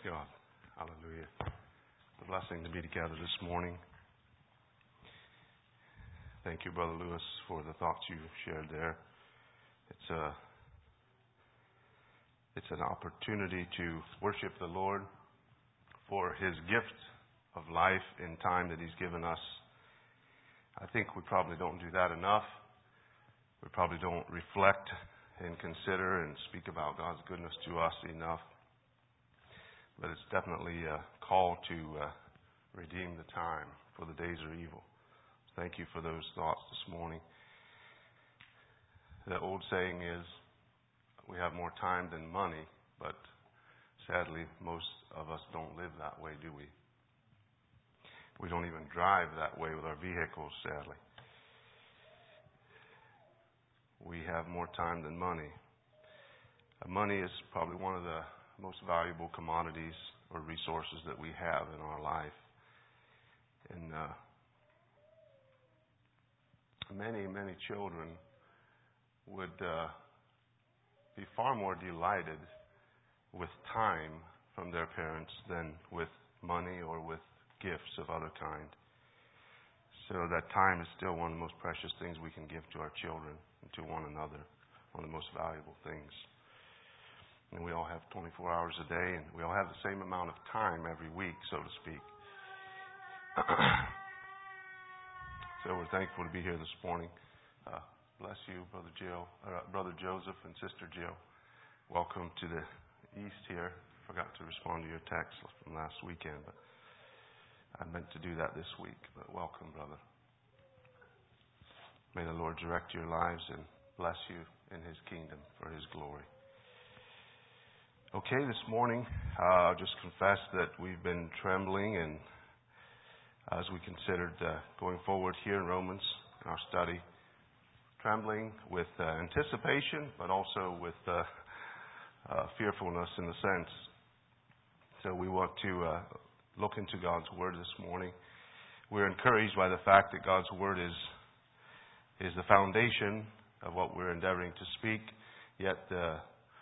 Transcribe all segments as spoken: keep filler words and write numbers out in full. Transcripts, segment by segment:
God. Hallelujah. It's a blessing to be together this morning. Thank you, Brother Lewis, for the thoughts you shared there. It's a, it's an opportunity to worship the Lord for His gift of life and time that He's given us. I think we probably don't do that enough. We probably don't reflect and consider and speak about God's goodness to us enough. But it's definitely a call to uh, redeem the time, for the days are evil. Thank you for those thoughts this morning. The old saying is, we have more time than money, but sadly, most of us don't live that way, do we? We don't even drive that way with our vehicles, sadly. We have more time than money. Uh, money is probably one of the most valuable commodities or resources that we have in our life. And uh, many, many children would uh, be far more delighted with time from their parents than with money or with gifts of other kind. So that time is still one of the most precious things we can give to our children and to one another, one of the most valuable things. And we all have twenty-four hours a day, and we all have the same amount of time every week, so to speak. So we're thankful to be here this morning. Uh, bless you, Brother Jill, uh, Brother Joseph, and Sister Jill. Welcome to the east here. Forgot to respond to your text from last weekend, but I meant to do that this week. But welcome, brother. May the Lord direct your lives and bless you in His kingdom for His glory. Okay, this morning, uh, I'll just confess that we've been trembling and as we considered uh, going forward here in Romans in our study, trembling with uh, anticipation, but also with uh, uh, fearfulness in the sense. So we want to uh, look into God's Word this morning. We're encouraged by the fact that God's Word is is the foundation of what we're endeavoring to speak, yet uh,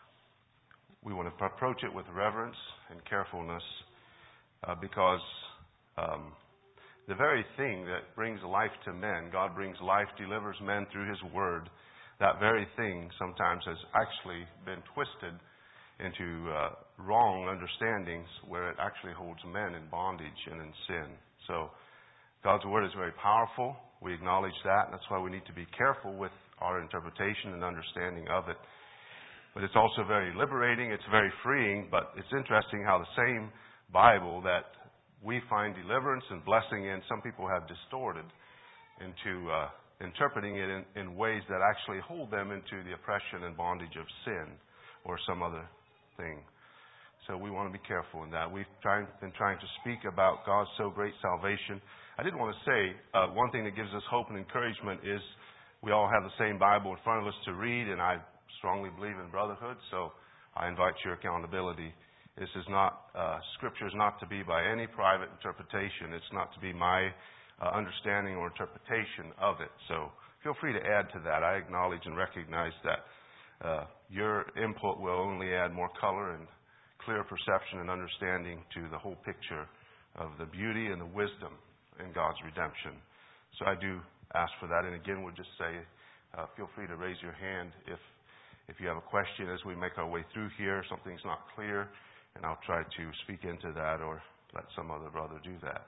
we want to approach it with reverence and carefulness uh, because um, the very thing that brings life to men, God brings life, delivers men through His Word, that very thing sometimes has actually been twisted into uh, wrong understandings where it actually holds men in bondage and in sin. So God's Word is very powerful. We acknowledge that. That's why we need to be careful with our interpretation and understanding of it. But it's also very liberating. It's very freeing. But it's interesting how the same Bible that we find deliverance and blessing in, some people have distorted into uh, interpreting it in, in ways that actually hold them into the oppression and bondage of sin or some other thing. So we want to be careful in that. We've tried, been trying to speak about God's so great salvation. I did want to say uh, one thing that gives us hope and encouragement is we all have the same Bible in front of us to read, and I strongly believe in brotherhood, so I invite your accountability. This is not, uh, Scripture is not to be by any private interpretation. It's not to be my uh, understanding or interpretation of it. So feel free to add to that. I acknowledge and recognize that uh, your input will only add more color and clear perception and understanding to the whole picture of the beauty and the wisdom in God's redemption. So I do ask for that. And again, we'll just say, uh, feel free to raise your hand if If you have a question as we make our way through here, something's not clear, and I'll try to speak into that or let some other brother do that.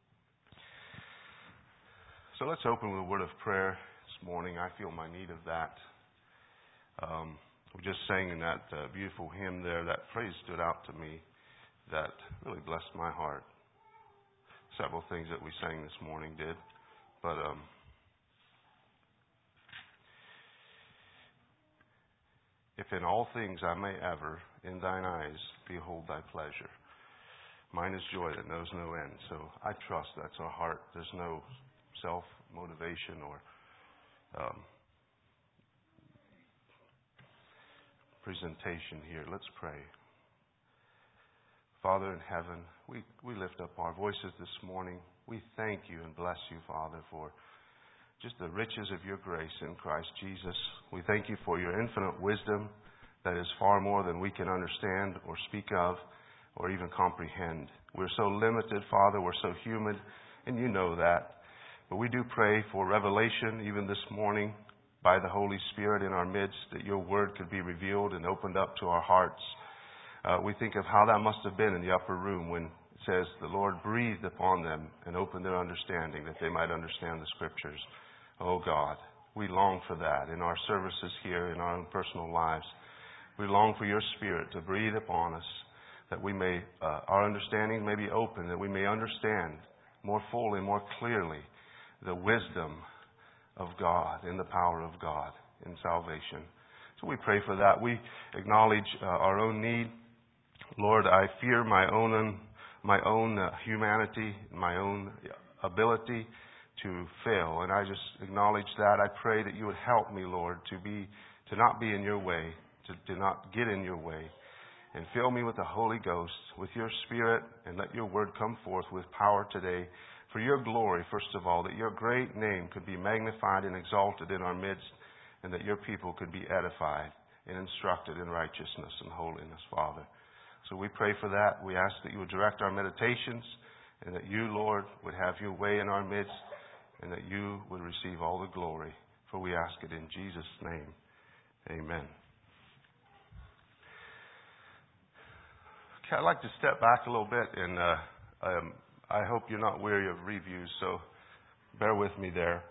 So let's open with a word of prayer this morning. I feel my need of that. Um, we just sang in that uh, beautiful hymn there. That phrase stood out to me that really blessed my heart. Several things that we sang this morning did, but um, if in all things I may ever, in thine eyes, behold thy pleasure. Mine is joy that knows no end. So I trust that's our heart. There's no self-motivation or um, presentation here. Let's pray. Father in heaven, we, we lift up our voices this morning. We thank you and bless you, Father, for just the riches of your grace in Christ Jesus. We thank you for your infinite wisdom that is far more than we can understand or speak of or even comprehend. We're so limited, Father. We're so human, and you know that. But we do pray for revelation even this morning by the Holy Spirit in our midst, that your word could be revealed and opened up to our hearts. Uh, we think of how that must have been in the upper room when it says the Lord breathed upon them and opened their understanding that they might understand the Scriptures. Oh God, we long for that in our services here, in our own personal lives. We long for your Spirit to breathe upon us, that we may, uh, our understanding may be open, that we may understand more fully, more clearly, the wisdom of God and the power of God in salvation. So we pray for that. We acknowledge uh, our own need. Lord, I fear my own my own uh, humanity, my own ability to fail, and I just acknowledge that. I pray that you would help me, Lord, to be to not be in your way, to, to not get in your way, and fill me with the Holy Ghost, with your Spirit, and let your word come forth with power today. For your glory, first of all, that your great name could be magnified and exalted in our midst, and that your people could be edified and instructed in righteousness and holiness, Father. So we pray for that. We ask that you would direct our meditations, and that you, Lord, would have your way in our midst, and that you would receive all the glory. For we ask it in Jesus' name. Amen. Okay, I'd like to step back a little bit and uh, um, I hope you're not weary of reviews, so bear with me there.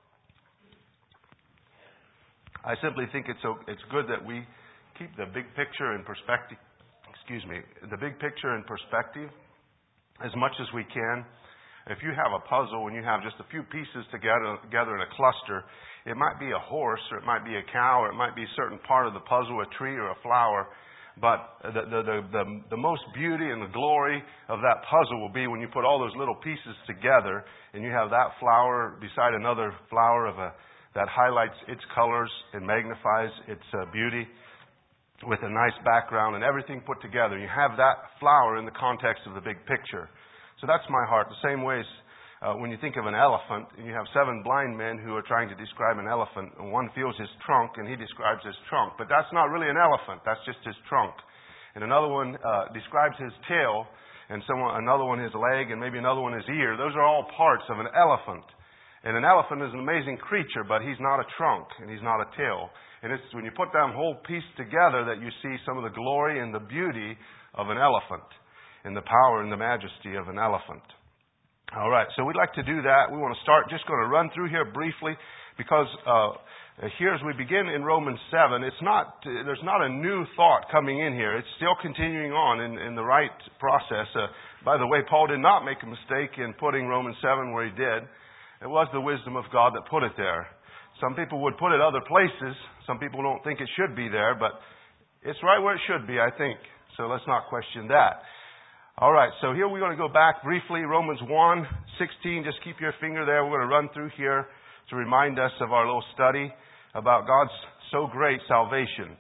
I simply think it's it's good that we keep the big picture in perspective. Excuse me, the big picture in perspective as much as we can. If you have a puzzle and you have just a few pieces together together in a cluster, it might be a horse, or it might be a cow, or it might be a certain part of the puzzle, a tree or a flower. But the, the, the, the, the most beauty and the glory of that puzzle will be when you put all those little pieces together and you have that flower beside another flower of a, that highlights its colors and magnifies its uh, beauty with a nice background and everything put together. You have that flower in the context of the big picture. So that's my heart. The same way as uh, when you think of an elephant, and you have seven blind men who are trying to describe an elephant, and one feels his trunk, and he describes his trunk. But that's not really an elephant. That's just his trunk. And another one uh, describes his tail, and someone, another one his leg, and maybe another one his ear. Those are all parts of an elephant. And an elephant is an amazing creature, but he's not a trunk, and he's not a tail. And it's when you put that whole piece together that you see some of the glory and the beauty of an elephant, and the power and the majesty of an elephant. All right, so we'd like to do that. We want to start, just going to run through here briefly, because uh, here as we begin in Romans seven, it's not, there's not a new thought coming in here. It's still continuing on in, in the right process. Uh, by the way, Paul did not make a mistake in putting Romans seven where he did. It was the wisdom of God that put it there. Some people would put it other places. Some people don't think it should be there, but it's right where it should be, I think. So let's not question that. All right, so here we're going to go back briefly. Romans one sixteen, just keep your finger there. We're going to run through here to remind us of our little study about God's so great salvation.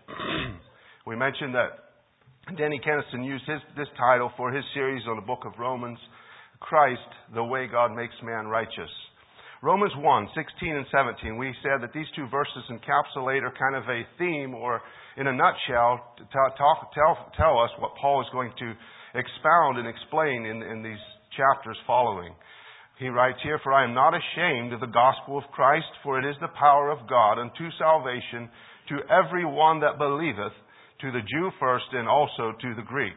We mentioned that Danny Kennison used his, this title for his series on the book of Romans, Christ, the way God makes man righteous. Romans one sixteen and seventeen, we said that these two verses encapsulate or kind of a theme, or in a nutshell, to talk, tell, tell us what Paul is going to expound and explain in, in these chapters following. He writes here, "For I am not ashamed of the gospel of Christ, for it is the power of God unto salvation to every one that believeth, to the Jew first, and also to the Greek.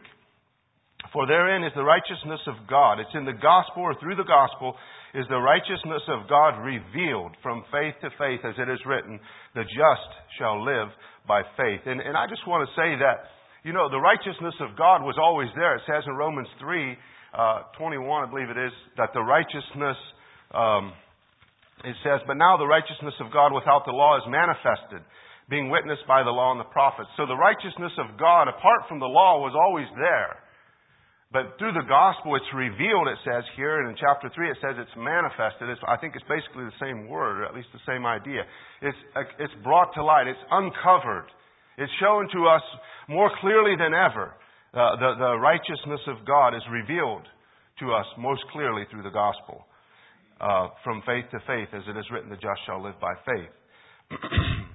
For therein is the righteousness of God." It's in the gospel, or through the gospel, is the righteousness of God revealed from faith to faith, as it is written, "The just shall live by faith." And, and I just want to say that, you know, the righteousness of God was always there. It says in Romans three, uh, twenty-one, I believe it is, that the righteousness, um, it says, "But now the righteousness of God without the law is manifested, being witnessed by the law and the prophets." So the righteousness of God, apart from the law, was always there. But through the gospel, it's revealed, it says here, and in chapter three it says it's manifested. It's, I think it's basically the same word, or at least the same idea. It's, it's brought to light. It's uncovered. It's shown to us more clearly than ever. Uh, the, the righteousness of God is revealed to us most clearly through the gospel. Uh, from faith to faith, as it is written, "The just shall live by faith."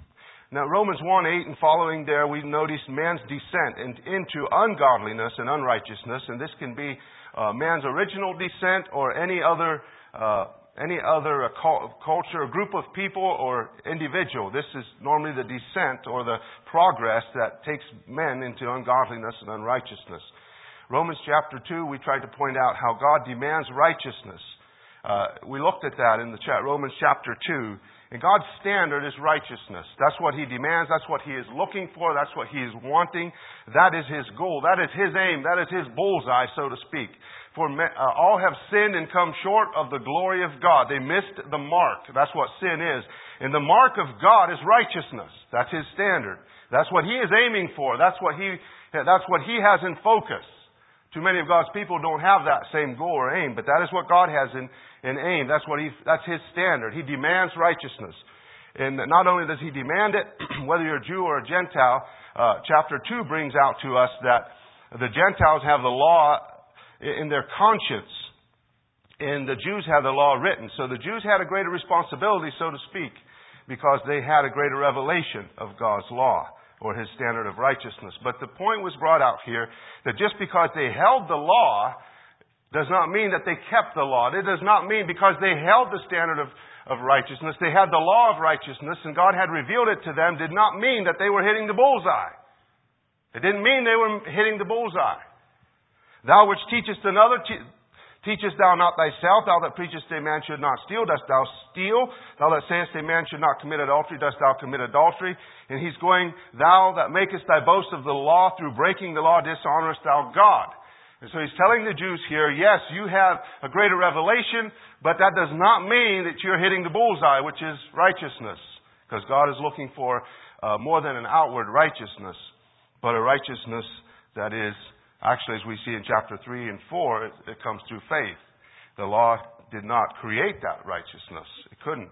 Now, Romans one eight and following there, we notice man's descent into ungodliness and unrighteousness, and this can be uh, man's original descent or any other uh, any other uh, culture, a group of people, or individual. This is normally the descent or the progress that takes men into ungodliness and unrighteousness. Romans chapter two, we tried to point out how God demands righteousness. Uh, we looked at that in the chat, Romans chapter two. And God's standard is righteousness. That's what He demands. That's what He is looking for. That's what He is wanting. That is His goal. That is His aim. That is His bullseye, so to speak. For uh, all have sinned and come short of the glory of God. They missed the mark. That's what sin is. And the mark of God is righteousness. That's His standard. That's what He is aiming for. That's what He, that's what He has in focus. Too many of God's people don't have that same goal or aim, but that is what God has in, in aim. That's what He, that's His standard. He demands righteousness. And not only does He demand it, whether you're a Jew or a Gentile, uh, chapter two brings out to us that the Gentiles have the law in their conscience, and the Jews have the law written. So the Jews had a greater responsibility, so to speak, because they had a greater revelation of God's law, or His standard of righteousness. But the point was brought out here that just because they held the law does not mean that they kept the law. It does not mean because they held the standard of, of righteousness, they had the law of righteousness, and God had revealed it to them, did not mean that they were hitting the bullseye. It didn't mean they were hitting the bullseye. Thou which teachest another, te- teachest thou not thyself? Thou that preachest a man should not steal, dost thou steal? Thou that sayest a man should not commit adultery, dost thou commit adultery? And he's going, thou that makest thy boast of the law, through breaking the law dishonorest thou God. And so he's telling the Jews here, yes, you have a greater revelation, but that does not mean that you're hitting the bullseye, which is righteousness. Because God is looking for uh, more than an outward righteousness, but a righteousness that is, actually, as we see in chapter three and four, it, it comes through faith. The law did not create that righteousness. It couldn't.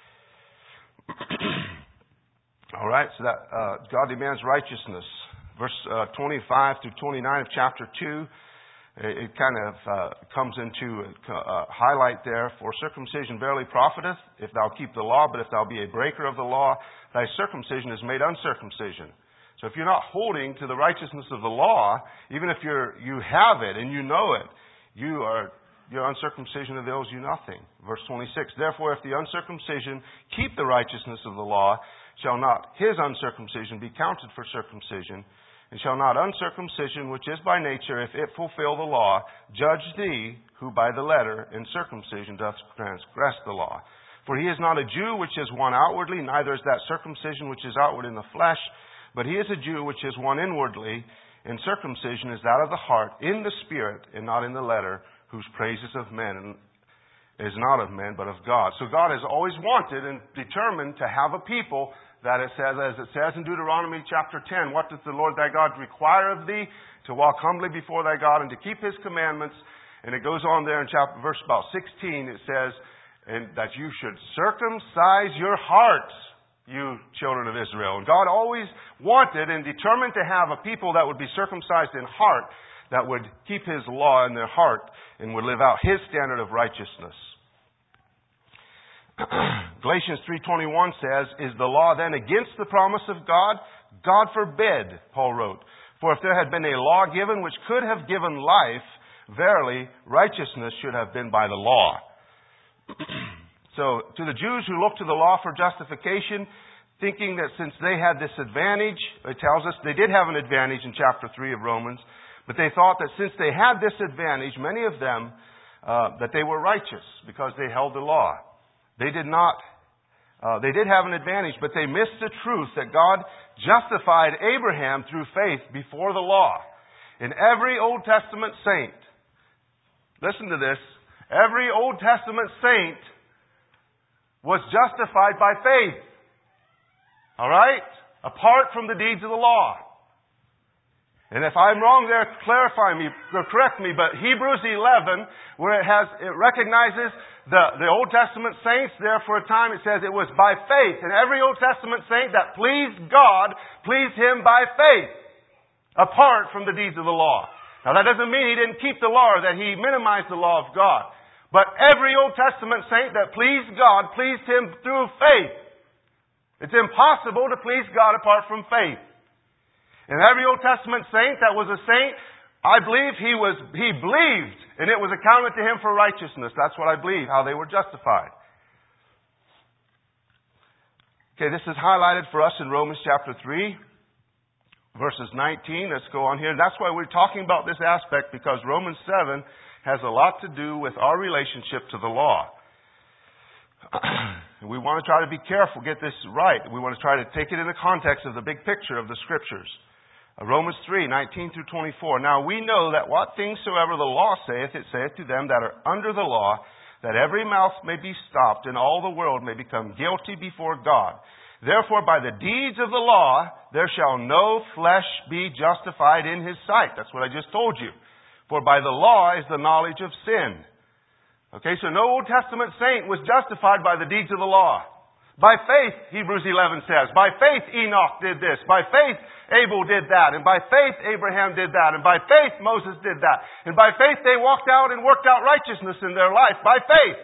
All right, so that uh, God demands righteousness. Verse uh, twenty-five through twenty-nine of chapter two, it, it kind of uh, comes into a uh, highlight there. For circumcision verily profiteth, if thou keep the law, but if thou be a breaker of the law, thy circumcision is made uncircumcision. So if you're not holding to the righteousness of the law, even if you're you have it and you know it, you are your uncircumcision avails you nothing. Verse twenty-six, therefore if the uncircumcision keep the righteousness of the law, shall not his uncircumcision be counted for circumcision? And shall not uncircumcision, which is by nature, if it fulfill the law, judge thee, who by the letter in circumcision doth transgress the law? For he is not a Jew which is one outwardly, neither is that circumcision which is outward in the flesh, but he is a Jew which is one inwardly, and circumcision is that of the heart, in the spirit, and not in the letter, whose praises of men is not of men, but of God. So God has always wanted and determined to have a people that it says, as it says in Deuteronomy chapter ten, what does the Lord thy God require of thee? To walk humbly before thy God and to keep His commandments. And it goes on there in chapter, verse about sixteen, it says, and that you should circumcise your hearts, you children of Israel. And God always wanted and determined to have a people that would be circumcised in heart, that would keep His law in their heart and would live out His standard of righteousness. Galatians three twenty-one says, is the law then against the promise of God? God forbid, Paul wrote. For if there had been a law given which could have given life, verily righteousness should have been by the law. So, to the Jews who look to the law for justification, thinking that since they had this advantage, it tells us they did have an advantage in chapter three of Romans, but they thought that since they had this advantage, many of them, uh, that they were righteous because they held the law. They did not, uh, they did have an advantage, but they missed the truth that God justified Abraham through faith before the law. In every Old Testament saint, listen to this, every Old Testament saint was justified by faith. All right? Apart from the deeds of the law. And if I'm wrong there, clarify me, or correct me, but Hebrews eleven, where it has, it recognizes the, the Old Testament saints, there for a time it says it was by faith. And every Old Testament saint that pleased God, pleased Him by faith, apart from the deeds of the law. Now that doesn't mean he didn't keep the law, or that he minimized the law of God. But every Old Testament saint that pleased God, pleased Him through faith. It's impossible to please God apart from faith. And every Old Testament saint that was a saint, I believe he was he believed, and it was accounted to him for righteousness. That's what I believe, how they were justified. Okay, this is highlighted for us in Romans chapter three, verses nineteen. Let's go on here. And that's why we're talking about this aspect, because Romans seven has a lot to do with our relationship to the law. We want to try to be careful, get this right. We want to try to take it in the context of the big picture of the Scriptures. Romans three, nineteen through twenty-four. Now we know that what things soever the law saith, it saith to them that are under the law, that every mouth may be stopped, and all the world may become guilty before God. Therefore by the deeds of the law, there shall no flesh be justified in his sight. That's what I just told you. For by the law is the knowledge of sin. Okay, so no Old Testament saint was justified by the deeds of the law. By faith, Hebrews eleven says, by faith Enoch did this, by faith Abel did that, and by faith Abraham did that, and by faith Moses did that, and by faith they walked out and worked out righteousness in their life, by faith.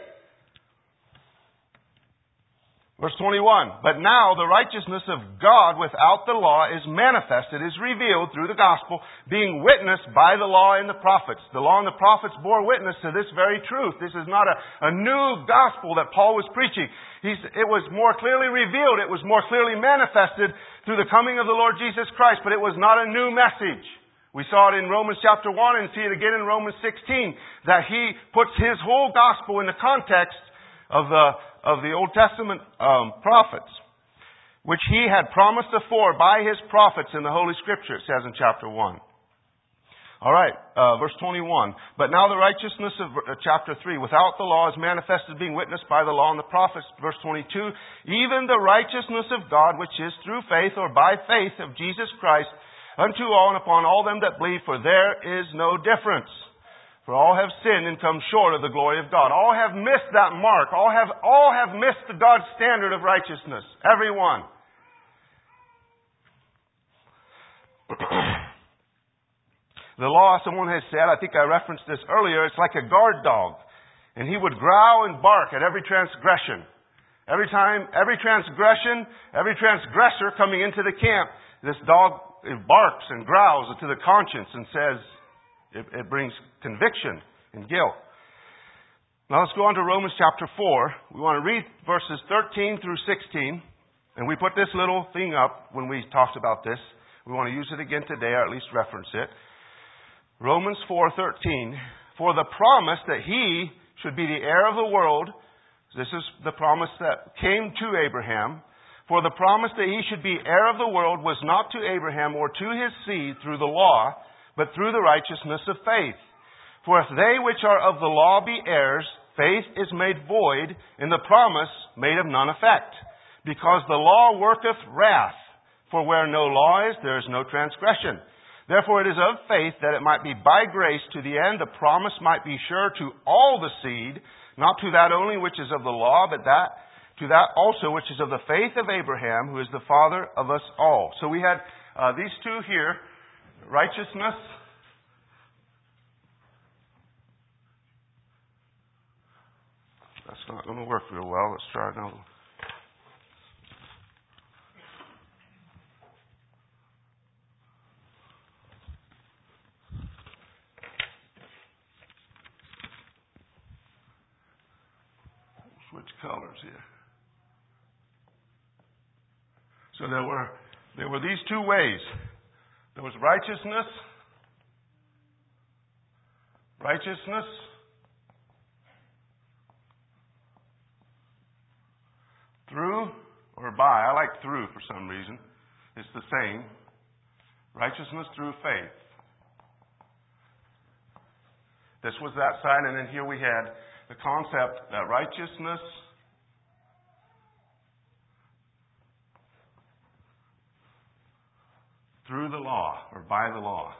Verse twenty-one, but now the righteousness of God without the law is manifested, is revealed through the gospel, being witnessed by the law and the prophets. The law and the prophets bore witness to this very truth. This is not a, a new gospel that Paul was preaching. He's, it was more clearly revealed. It was more clearly manifested through the coming of the Lord Jesus Christ, but it was not a new message. We saw it in Romans chapter one and see it again in Romans sixteen, that he puts his whole gospel in the context of the of the Old Testament um, prophets, which he had promised afore by his prophets in the Holy Scripture, it says in chapter one. All right, uh, verse twenty-one. But now the righteousness of uh, chapter three, without the law, is manifested, being witnessed by the law and the prophets. Verse twenty-two, even the righteousness of God, which is through faith or by faith of Jesus Christ, unto all and upon all them that believe, for there is no difference. For all have sinned and come short of the glory of God. All have missed that mark. All have, all have missed the God's standard of righteousness. Everyone. The law, someone has said, I think I referenced this earlier, it's like a guard dog. And he would growl and bark at every transgression. Every time, every transgression, every transgressor coming into the camp, this dog it barks and growls to the conscience and says, It, it brings conviction and guilt. Now let's go on to Romans chapter four. We want to read verses thirteen through sixteen. And we put this little thing up when we talked about this. We want to use it again today, or at least reference it. Romans four thirteen. For the promise that he should be the heir of the world, this is the promise that came to Abraham. For the promise that he should be heir of the world was not to Abraham or to his seed through the law, but through the righteousness of faith. For if they which are of the law be heirs, faith is made void, and the promise made of none effect. Because the law worketh wrath, for where no law is, there is no transgression. Therefore it is of faith, that it might be by grace, to the end the promise might be sure to all the seed, not to that only which is of the law, but that to that also which is of the faith of Abraham, who is the father of us all. So we had uh, these two here. Righteousness. That's not going to work real well. Let's try another one. Switch colors here. So there were there were these two ways. There was righteousness, righteousness, through or by. I like through for some reason. It's the same. Righteousness through faith. This was that side, and then here we had the concept that righteousness through the law, or by the law.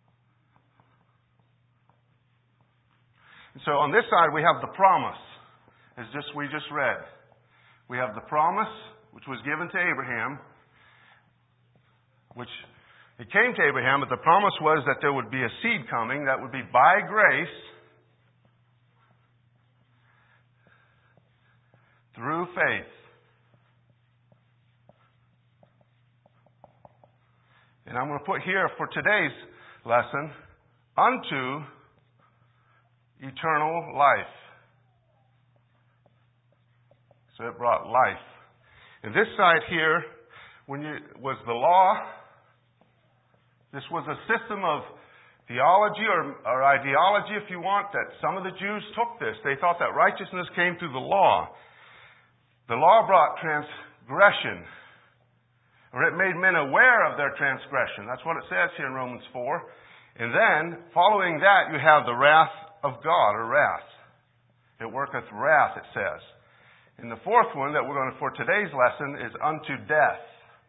And so on this side we have the promise, as just we just read. We have the promise which was given to Abraham, which it came to Abraham, but the promise was that there would be a seed coming that would be by grace through faith. And I'm going to put here for today's lesson, unto eternal life. So it brought life. And this side here, when you was the law, this was a system of theology or, or ideology, if you want, that some of the Jews took this. They thought that righteousness came through the law. The law brought transgression, or it made men aware of their transgression. That's what it says here in Romans four. And then, following that, you have the wrath of God, or wrath. It worketh wrath, it says. And the fourth one that we're going to, for today's lesson, is unto death.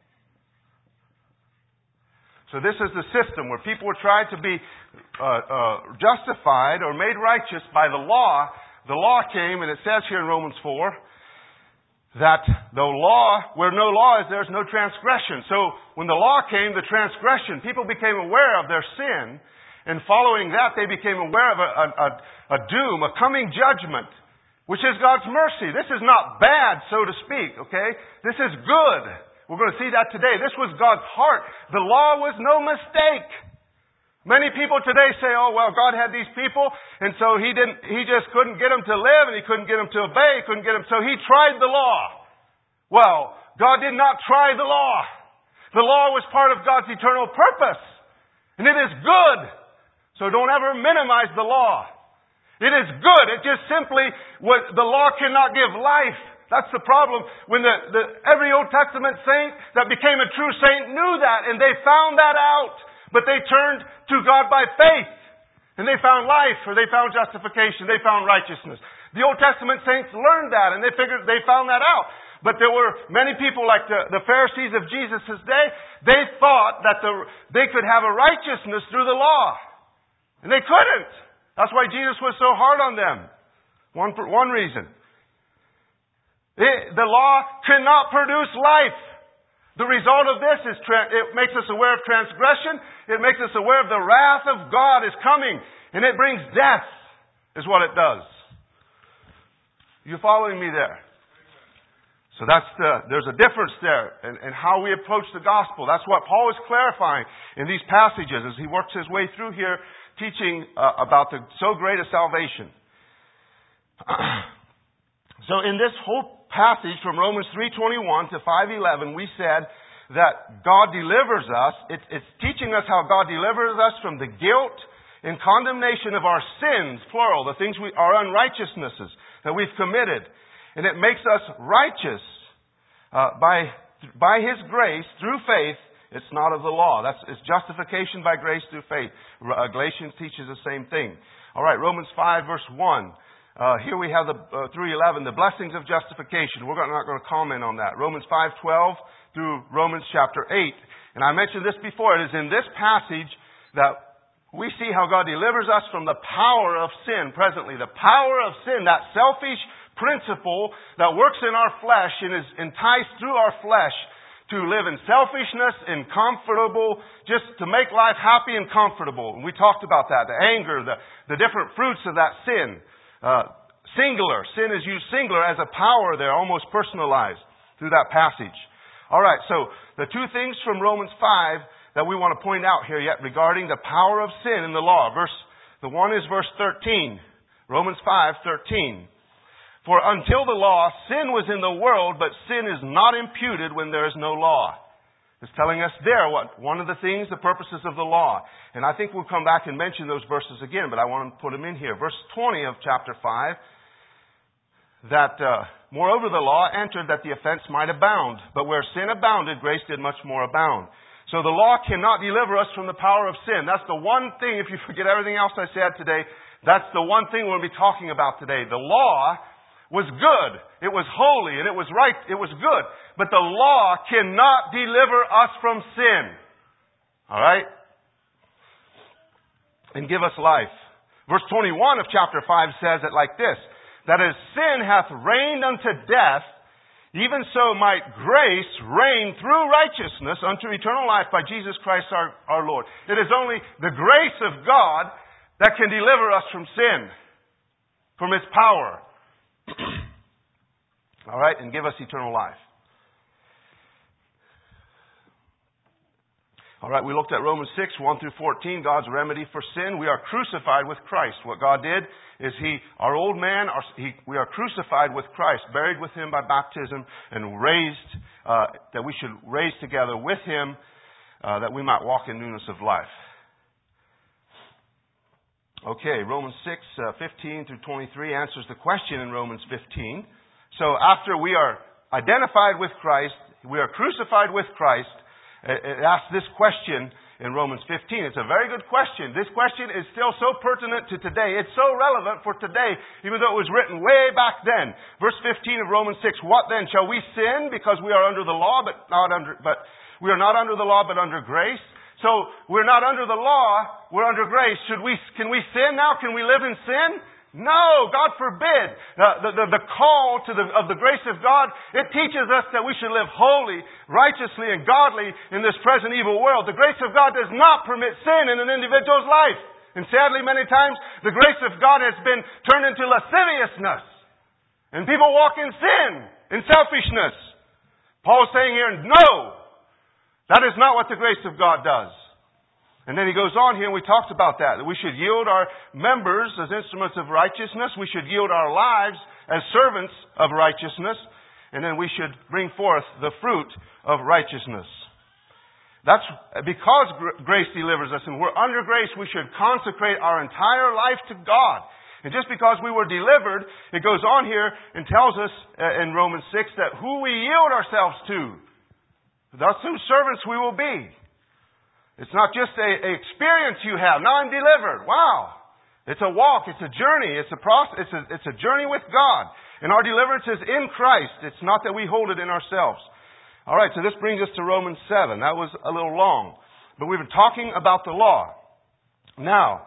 So this is the system where people were trying to be uh, uh, justified or made righteous by the law. The law came, and it says here in Romans four, that the law, where no law is, there's no transgression. So when the law came, the transgression, people became aware of their sin, and following that, they became aware of a, a, a doom, a coming judgment, which is God's mercy. This is not bad, so to speak, okay? This is good. We're going to see that today. This was God's heart. The law was no mistake. Many people today say, oh, well, God had these people, and so He didn't, He just couldn't get them to live, and He couldn't get them to obey, He couldn't get them, so He tried the law. Well, God did not try the law. The law was part of God's eternal purpose, and it is good. So don't ever minimize the law. It is good. It just simply, what the law cannot give life. That's the problem. When the, the every Old Testament saint that became a true saint knew that, and they found that out. But they turned to God by faith. And they found life, or they found justification. They found righteousness. The Old Testament saints learned that, and they figured they found that out. But there were many people like the, the Pharisees of Jesus' day. They thought that the, they could have a righteousness through the law. And they couldn't. That's why Jesus was so hard on them. One, one reason. It, the law cannot produce life. The result of this is tra- it makes us aware of transgression. It makes us aware of the wrath of God is coming. And it brings death, is what it does. You following me there? So that's the, there's a difference there in, in how we approach the gospel. That's what Paul is clarifying in these passages as he works his way through here, teaching uh, about the so great a salvation. So in this whole passage from Romans three twenty-one to five eleven, we said that God delivers us. It, it's teaching us how God delivers us from the guilt and condemnation of our sins, plural, the things we, our unrighteousnesses that we've committed. And it makes us righteous uh, by by His grace through faith. It's not of the law. That's it's justification by grace through faith. Uh, Galatians teaches the same thing. All right, Romans five verse one. Uh, here we have the uh, through eleven, the blessings of justification. We're not going to comment on that. Romans five twelve through Romans chapter eight. And I mentioned this before. It is in this passage that we see how God delivers us from the power of sin presently. The power of sin, that selfish principle that works in our flesh and is enticed through our flesh to live in selfishness and comfortable, just to make life happy and comfortable. And we talked about that, the anger, the, the different fruits of that sin. Uh, singular. Sin is used singular as a power there, almost personalized through that passage. All right, so the two things from Romans five that we want to point out here yet regarding the power of sin in the law. Verse, the one is verse thirteen. Romans five thirteen. For until the law, sin was in the world, but sin is not imputed when there is no law. It's telling us there what one of the things, the purposes of the law. And I think we'll come back and mention those verses again, but I want to put them in here. Verse twenty of chapter five, that uh, moreover the law entered that the offense might abound. But where sin abounded, grace did much more abound. So the law cannot deliver us from the power of sin. That's the one thing, if you forget everything else I said today, that's the one thing we'll be talking about today. The law was good. It was holy and it was right. It was good. But the law cannot deliver us from sin. All right? And give us life. Verse twenty-one of chapter five says it like this, that as sin hath reigned unto death, even so might grace reign through righteousness unto eternal life by Jesus Christ our, our Lord. It is only the grace of God that can deliver us from sin, from its power. All right, and give us eternal life. All right, we looked at Romans six, one through fourteen, God's remedy for sin. We are crucified with Christ. What God did is He, our old man, our, he, we are crucified with Christ, buried with Him by baptism, and raised, uh, that we should raise together with Him, uh, that we might walk in newness of life. Okay, Romans six, uh, fifteen through twenty-three answers the question in Romans fifteen. So after we are identified with Christ, we are crucified with Christ, it asks this question in Romans fifteen. It's a very good question. This question is still so pertinent to today. It's so relevant for today, even though it was written way back then. Verse fifteen of Romans six, what then? Shall we sin because we are under the law, but not under, but we are not under the law, but under grace? So we're not under the law, we're under grace. Should we, can we sin now? Can we live in sin? No, God forbid. The, the, the call to the, of the grace of God, it teaches us that we should live holy, righteously, and godly in this present evil world. The grace of God does not permit sin in an individual's life. And sadly, many times, the grace of God has been turned into lasciviousness. And people walk in sin, in selfishness. Paul's saying here, no, that is not what the grace of God does. And then he goes on here, and we talked about that, that we should yield our members as instruments of righteousness. We should yield our lives as servants of righteousness. And then we should bring forth the fruit of righteousness. That's because grace delivers us, and we're under grace, we should consecrate our entire life to God. And just because we were delivered, it goes on here and tells us in Romans six that who we yield ourselves to, that's whose servants we will be. It's not just a, a experience you have. Now I'm delivered. Wow. It's a walk. It's a journey. It's a process. It's a, it's a journey with God. And our deliverance is in Christ. It's not that we hold it in ourselves. All right, so this brings us to Romans seven. That was a little long. But we've been talking about the law. Now,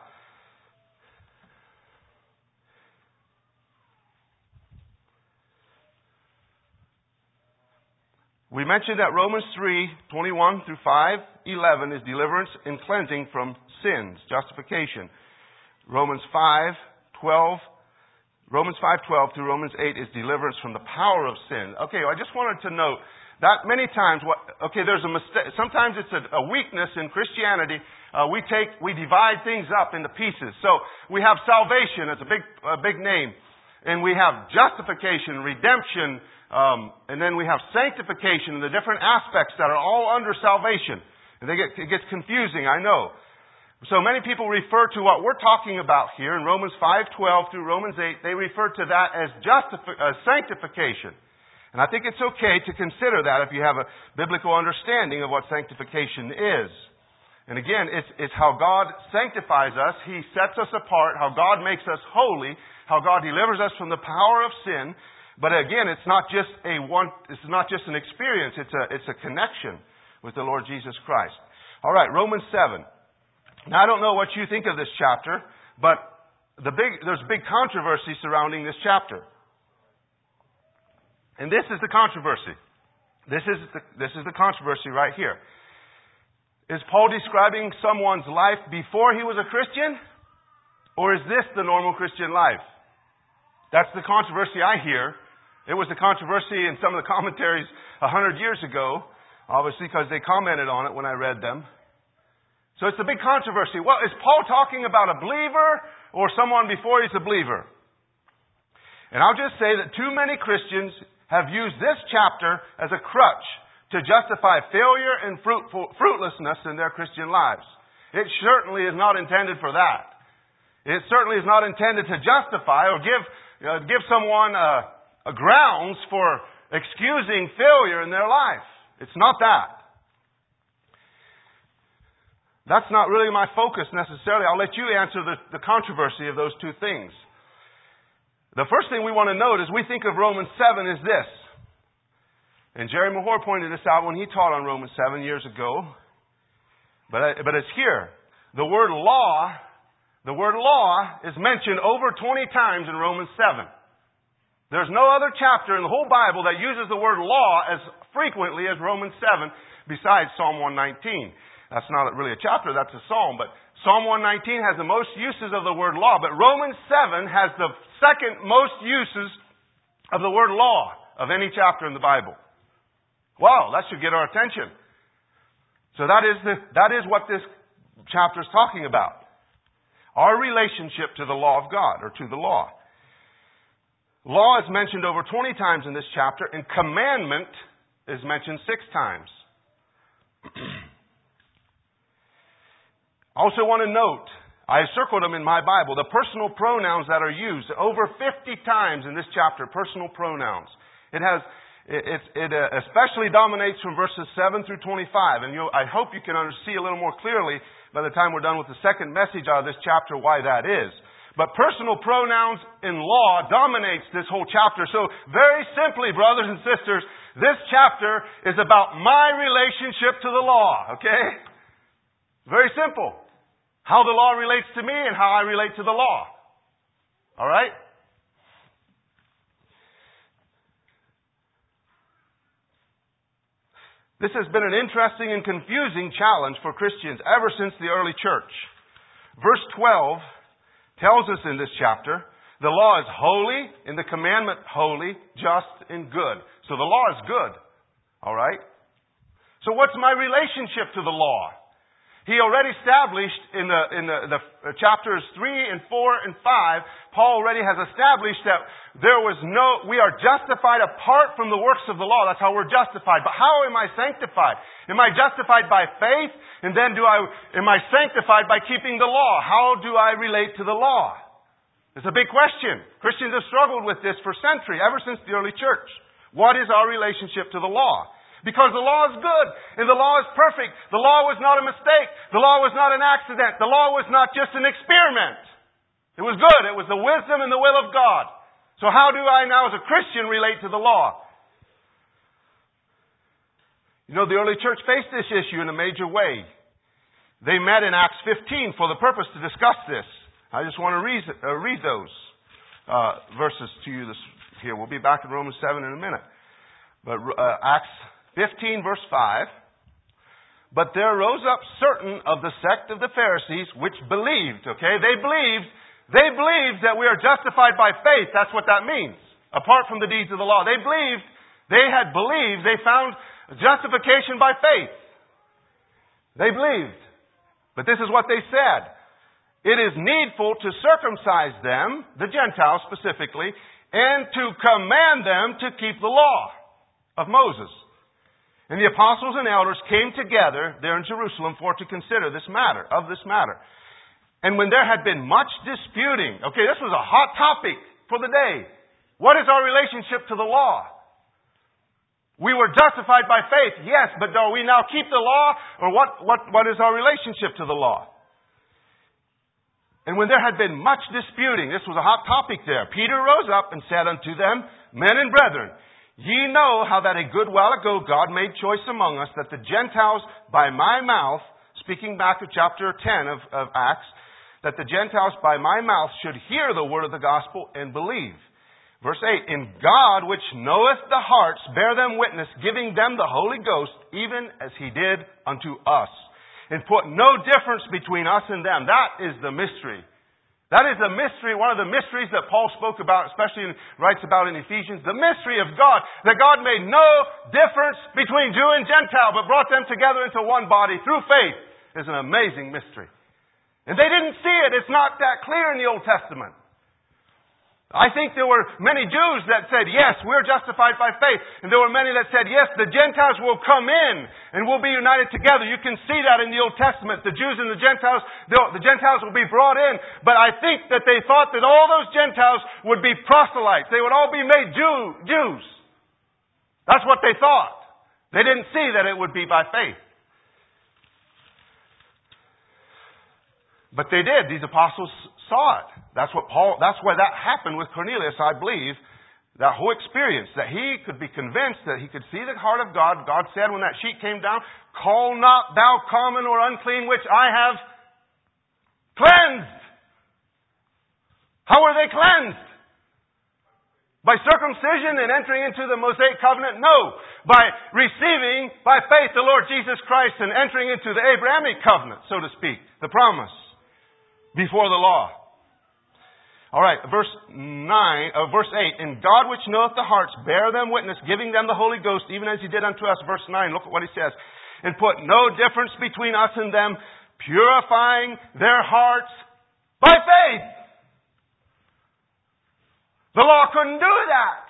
we mentioned that Romans three, twenty-one through five, eleven is deliverance and cleansing from sins, justification. Romans five, twelve, Romans five, twelve through Romans eight is deliverance from the power of sin. Okay, I just wanted to note that many times, what, okay, there's a mistake. Sometimes it's a, a weakness in Christianity. Uh, we take, we divide things up into pieces. So we have salvation. It's a big, a big name. And we have justification, redemption, Um, and then we have sanctification and the different aspects that are all under salvation. And they get, it gets confusing, I know. So many people refer to what we're talking about here in Romans five twelve through Romans eight. They refer to that as justifi- uh, sanctification. And I think it's okay to consider that if you have a biblical understanding of what sanctification is. And again, it's, it's how God sanctifies us. He sets us apart. How God makes us holy. How God delivers us from the power of sin. But again, it's not just a one, it's not just an experience, it's a, it's a connection with the Lord Jesus Christ. All right, Romans seven. Now, I don't know what you think of this chapter, but the big, there's big controversy surrounding this chapter. And this is the controversy. This is the, this is the controversy right here. Is Paul describing someone's life before he was a Christian? Or is this the normal Christian life? That's the controversy I hear. It was the controversy in some of the commentaries a hundred years ago, obviously because they commented on it when I read them. So it's a big controversy. Well, is Paul talking about a believer or someone before he's a believer? And I'll just say that too many Christians have used this chapter as a crutch to justify failure and fruitful, fruitlessness in their Christian lives. It certainly is not intended for that. It certainly is not intended to justify or give Uh, give someone uh, a grounds for excusing failure in their life. It's not that. That's not really my focus necessarily. I'll let you answer the, the controversy of those two things. The first thing we want to note as we think of Romans seven is this. And Jerry Mahor pointed this out when he taught on Romans seven years ago. But, but it's here. The word law... The word law is mentioned over twenty times in Romans seven. There's no other chapter in the whole Bible that uses the word law as frequently as Romans seven besides Psalm one nineteen. That's not really a chapter, that's a psalm. But Psalm one nineteen has the most uses of the word law. But Romans seven has the second most uses of the word law of any chapter in the Bible. Wow, that should get our attention. So that is the, that is what this chapter is talking about. Our relationship to the law of God, or to the law. Law is mentioned over twenty times in this chapter, and commandment is mentioned six times. I also want to note, I circled them in my Bible, the personal pronouns that are used. Over fifty times in this chapter, personal pronouns. It has, it, it, it especially dominates from verses seven through twenty-five. And you, I hope you can under, see a little more clearly by the time we're done with the second message out of this chapter why that is. But personal pronouns in law dominates this whole chapter. So very simply, brothers and sisters, this chapter is about my relationship to the law. Okay? Very simple. How the law relates to me and how I relate to the law. All right? This has been an interesting and confusing challenge for Christians ever since the early church. Verse twelve tells us in this chapter, the law is holy, and the commandment holy, just, and good. So the law is good. All right? So what's my relationship to the law? He already established in the in the, the chapters three and four and five, Paul already has established that there was no, we are justified apart from the works of the law. That's how we're justified. But how am I sanctified? Am I justified by faith? And then do I, am I sanctified by keeping the law? How do I relate to the law? It's a big question. Christians have struggled with this for centuries, ever since the early church. What is our relationship to the law? Because the law is good, and the law is perfect. The law was not a mistake. The law was not an accident. The law was not just an experiment. It was good. It was the wisdom and the will of God. So how do I now as a Christian relate to the law? You know, the early church faced this issue in a major way. They met in Acts fifteen for the purpose to discuss this. I just want to read, uh, read those uh, verses to you this, here. We'll be back in Romans seven in a minute. But uh, Acts fifteen verse five. But there rose up certain of the sect of the Pharisees which believed. Okay, they believed. They believed that we are justified by faith. That's what that means. Apart from the deeds of the law. They believed, they had believed, they found justification by faith. They believed. But this is what they said. It is needful to circumcise them, the Gentiles specifically, and to command them to keep the law of Moses. And the apostles and elders came together there in Jerusalem for to consider this matter, of this matter. And when there had been much disputing, okay, this was a hot topic for the day. What is our relationship to the law? We were justified by faith, yes, but do we now keep the law? Or what, what, what is our relationship to the law? And when there had been much disputing, this was a hot topic there, Peter rose up and said unto them, Men and brethren, ye know how that a good while ago God made choice among us that the Gentiles by my mouth, speaking back to chapter ten of, of Acts, that the Gentiles by my mouth should hear the word of the gospel and believe. Verse eight, And God, which knoweth the hearts, bear them witness, giving them the Holy Ghost, even as He did unto us. And put no difference between us and them. That is the mystery. That is the mystery, one of the mysteries that Paul spoke about, especially in, writes about in Ephesians. The mystery of God. That God made no difference between Jew and Gentile, but brought them together into one body through faith. Is an amazing mystery. And they didn't see it. It's not that clear in the Old Testament. I think there were many Jews that said, yes, we're justified by faith. And there were many that said, yes, the Gentiles will come in and we'll be united together. You can see that in the Old Testament. The Jews and the Gentiles, the Gentiles will be brought in. But I think that they thought that all those Gentiles would be proselytes. They would all be made Jew, Jews. That's what they thought. They didn't see that it would be by faith. But they did. These apostles saw it. That's what Paul, that's why that happened with Cornelius, I believe. That whole experience, that he could be convinced, that he could see the heart of God. God said when that sheet came down, Call not thou common or unclean, which I have cleansed. How are they cleansed? By circumcision and entering into the Mosaic covenant? No. By receiving, by faith, the Lord Jesus Christ and entering into the Abrahamic covenant, so to speak. The promise. Before the law. Alright, verse nine, uh, verse eight. And God which knoweth the hearts, bear them witness, giving them the Holy Ghost, even as He did unto us. Verse nine, look at what He says. and put no difference between us and them, purifying their hearts by faith. The law couldn't do that.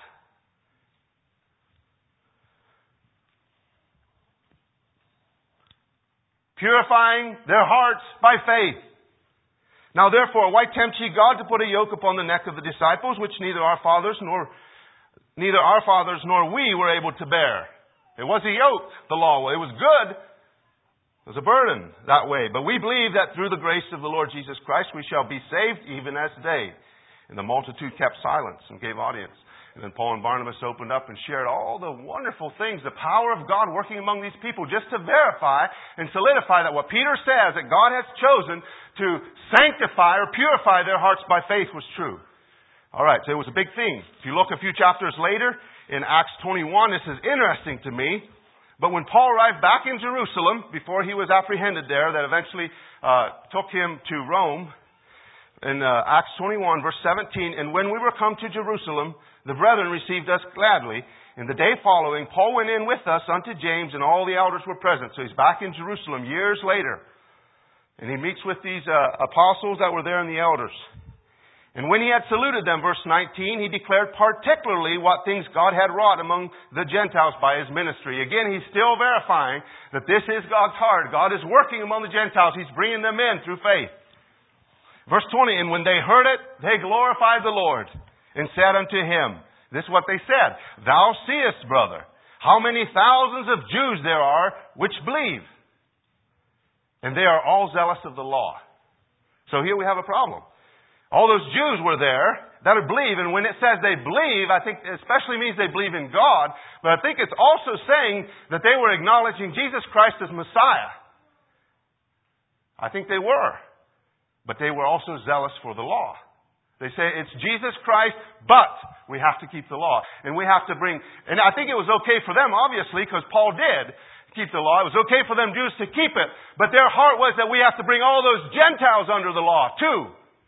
Purifying their hearts by faith. Now therefore, why tempt ye God to put a yoke upon the neck of the disciples, which neither our fathers nor neither our fathers nor we were able to bear? It was a yoke, the law. It was good. It was a burden that way. But we believe that through the grace of the Lord Jesus Christ we shall be saved even as they. And the multitude kept silence and gave audience. And then Paul and Barnabas opened up and shared all the wonderful things, the power of God working among these people, just to verify and solidify that what Peter says, that God has chosen to sanctify or purify their hearts by faith, was true. All right, so it was a big theme. If you look a few chapters later, in Acts twenty-one, this is interesting to me. But when Paul arrived back in Jerusalem, before he was apprehended there, that eventually uh, took him to Rome, in uh, Acts twenty-one, verse seventeen, and when we were come to Jerusalem, the brethren received us gladly. And the day following, Paul went in with us unto James, and all the elders were present. So he's back in Jerusalem years later. And he meets with these uh, apostles that were there and the elders. And when he had saluted them, verse nineteen, he declared particularly what things God had wrought among the Gentiles by his ministry. Again, he's still verifying that this is God's heart. God is working among the Gentiles. He's bringing them in through faith. Verse twenty, and when they heard it, they glorified the Lord and said unto him, this is what they said, thou seest, brother, how many thousands of Jews there are which believe, and they are all zealous of the law. So here we have a problem. All those Jews were there that would believe, and when it says they believe, I think it especially means they believe in God, but I think it's also saying that they were acknowledging Jesus Christ as Messiah. I think they were. But they were also zealous for the law. They say it's Jesus Christ, but we have to keep the law. And we have to bring, and I think it was okay for them, obviously, because Paul did keep the law. It was okay for them Jews to keep it. But their heart was that we have to bring all those Gentiles under the law, too.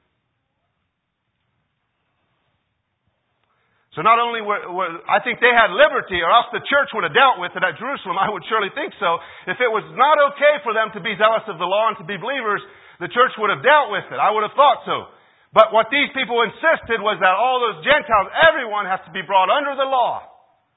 So not only were, were, I think they had liberty, or else the church would have dealt with it at Jerusalem. I would surely think so. If it was not okay for them to be zealous of the law and to be believers, the church would have dealt with it. I would have thought so. But what these people insisted was that all those Gentiles, everyone has to be brought under the law.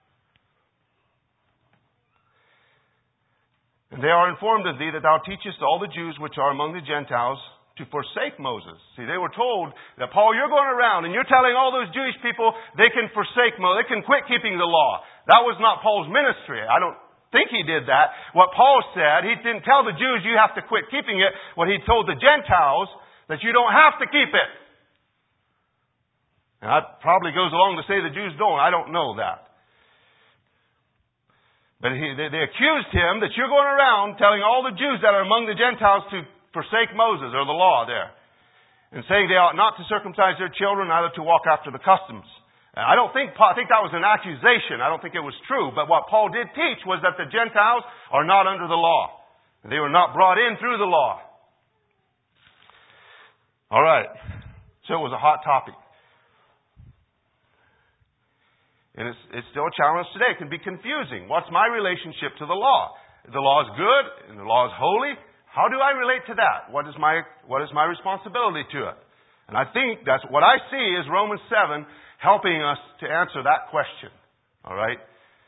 And they are informed of thee that thou teachest all the Jews which are among the Gentiles to forsake Moses. See, they were told that, Paul, you're going around and you're telling all those Jewish people they can forsake Moses, they can quit keeping the law. That was not Paul's ministry. I don't think he did that. What Paul said, he didn't tell the Jews you have to quit keeping it. What he told the Gentiles, that you don't have to keep it. And that probably goes along to say the Jews don't. I don't know that. But he, they, they accused him that you're going around telling all the Jews that are among the Gentiles to forsake Moses, or the law there, and saying they ought not to circumcise their children, neither to walk after the customs. And I don't think, I think that was an accusation. I don't think it was true. But what Paul did teach was that the Gentiles are not under the law. They were not brought in through the law. All right. So it was a hot topic. And it's, it's still a challenge today. It can be confusing. What's my relationship to the law? The law is good and the law is holy. How do I relate to that? What is my, what is my responsibility to it? And I think that's what I see is Romans seven helping us to answer that question. All right?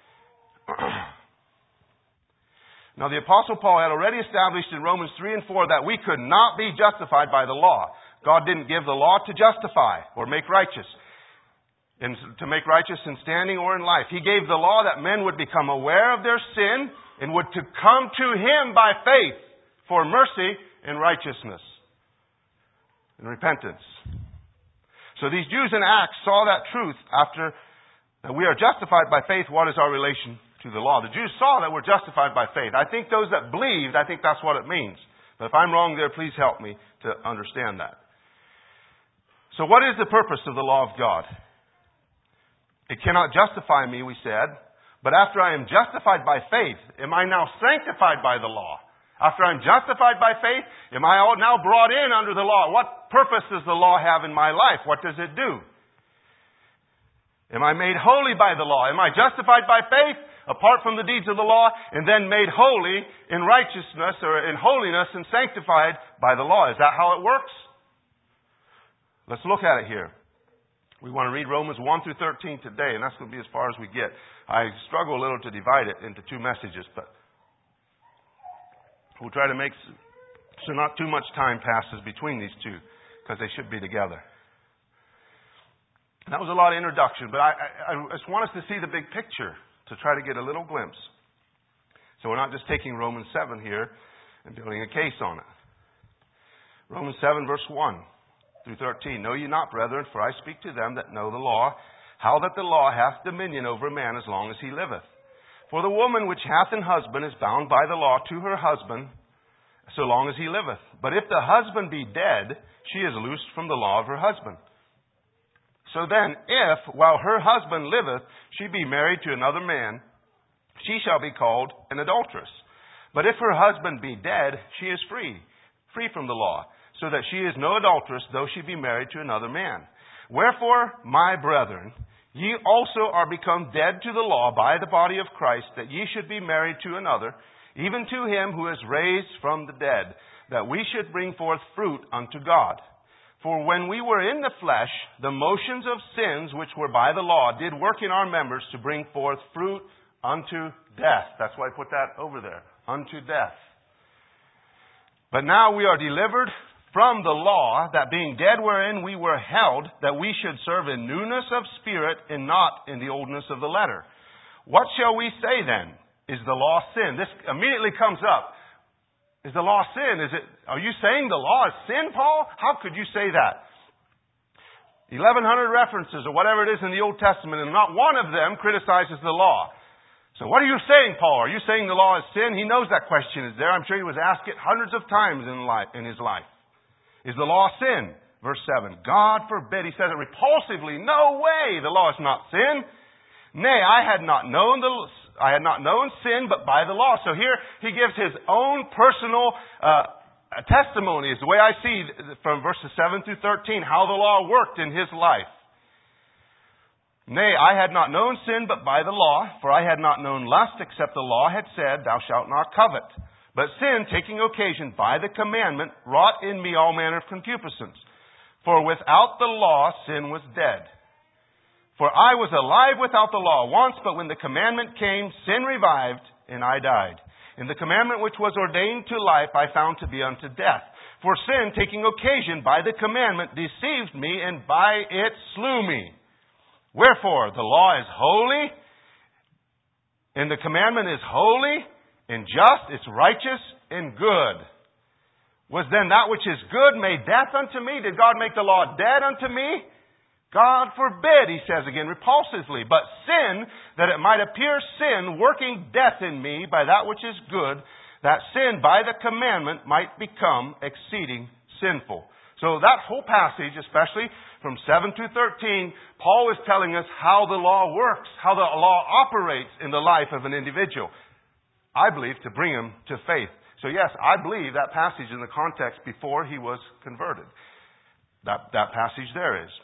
Now the Apostle Paul had already established in Romans three and four that we could not be justified by the law. God didn't give the law to justify or make righteous. And to make righteous in standing or in life. He gave the law that men would become aware of their sin and would to come to Him by faith for mercy and righteousness and repentance. So these Jews in Acts saw that truth after that we are justified by faith. What is our relation to the law? The Jews saw that we're justified by faith. I think those that believed, I think that's what it means. But if I'm wrong there, please help me to understand that. So what is the purpose of the law of God? It cannot justify me, we said, but after I am justified by faith, am I now sanctified by the law? After I'm justified by faith, am I now brought in under the law? What purpose does the law have in my life? What does it do? Am I made holy by the law? Am I justified by faith? apart from the deeds of the law, and then made holy in righteousness or in holiness and sanctified by the law. Is that how it works? Let's look at it here. We want to read Romans one through thirteen today, and that's going to be as far as we get. I struggle a little to divide it into two messages, but we'll try to make so not too much time passes between these two, because they should be together. And that was a lot of introduction, but I, I, I just want us to see the big picture, to try to get a little glimpse. So we're not just taking Romans seven here and building a case on it. Romans seven, verse one through thirteen. Know ye not, brethren, for I speak to them that know the law, how that the law hath dominion over a man as long as he liveth. For the woman which hath an husband is bound by the law to her husband, so long as he liveth. But if the husband be dead, she is loosed from the law of her husband. So then, if, while her husband liveth, she be married to another man, she shall be called an adulteress. But if her husband be dead, she is free, free from the law, so that she is no adulteress, though she be married to another man. Wherefore, my brethren, ye also are become dead to the law by the body of Christ, that ye should be married to another, even to him who is raised from the dead, that we should bring forth fruit unto God. For when we were in the flesh, the motions of sins which were by the law did work in our members to bring forth fruit unto death. That's why I put that over there. Unto death. But now we are delivered from the law, that being dead wherein we were held, that we should serve in newness of spirit and not in the oldness of the letter. What shall we say then? Is the law sin? This immediately comes up. Is the law sin? Is it? Are you saying the law is sin, Paul? How could you say that? eleven hundred references or whatever it is in the Old Testament, and not one of them criticizes the law. So what are you saying, Paul? Are you saying the law is sin? He knows that question is there. I'm sure he was asked it hundreds of times in life, in his life. Is the law sin? Verse seven. God forbid. He says it repulsively. No way. The law is not sin. Nay, I had not known the I had not known sin, but by the law. So here he gives his own personal uh, testimony. Is the way I see from verses seven through thirteen how the law worked in his life. Nay, I had not known sin, but by the law, for I had not known lust, except the law had said, Thou shalt not covet. But sin, taking occasion by the commandment, wrought in me all manner of concupiscence. For without the law, sin was dead. For I was alive without the law once, but when the commandment came, sin revived, and I died. And the commandment which was ordained to life, I found to be unto death. For sin, taking occasion by the commandment, deceived me, and by it slew me. Wherefore, the law is holy, and the commandment is holy, and just, it's righteous, and good. Was then that which is good made death unto me? Did God make the law dead unto me? God forbid, he says again repulsively. But sin, that it might appear sin, working death in me by that which is good, that sin by the commandment might become exceeding sinful. So that whole passage, especially from seven to thirteen, Paul is telling us how the law works, how the law operates in the life of an individual. I believe to bring him to faith. So yes, I believe that passage in the context before he was converted. That, that passage there is.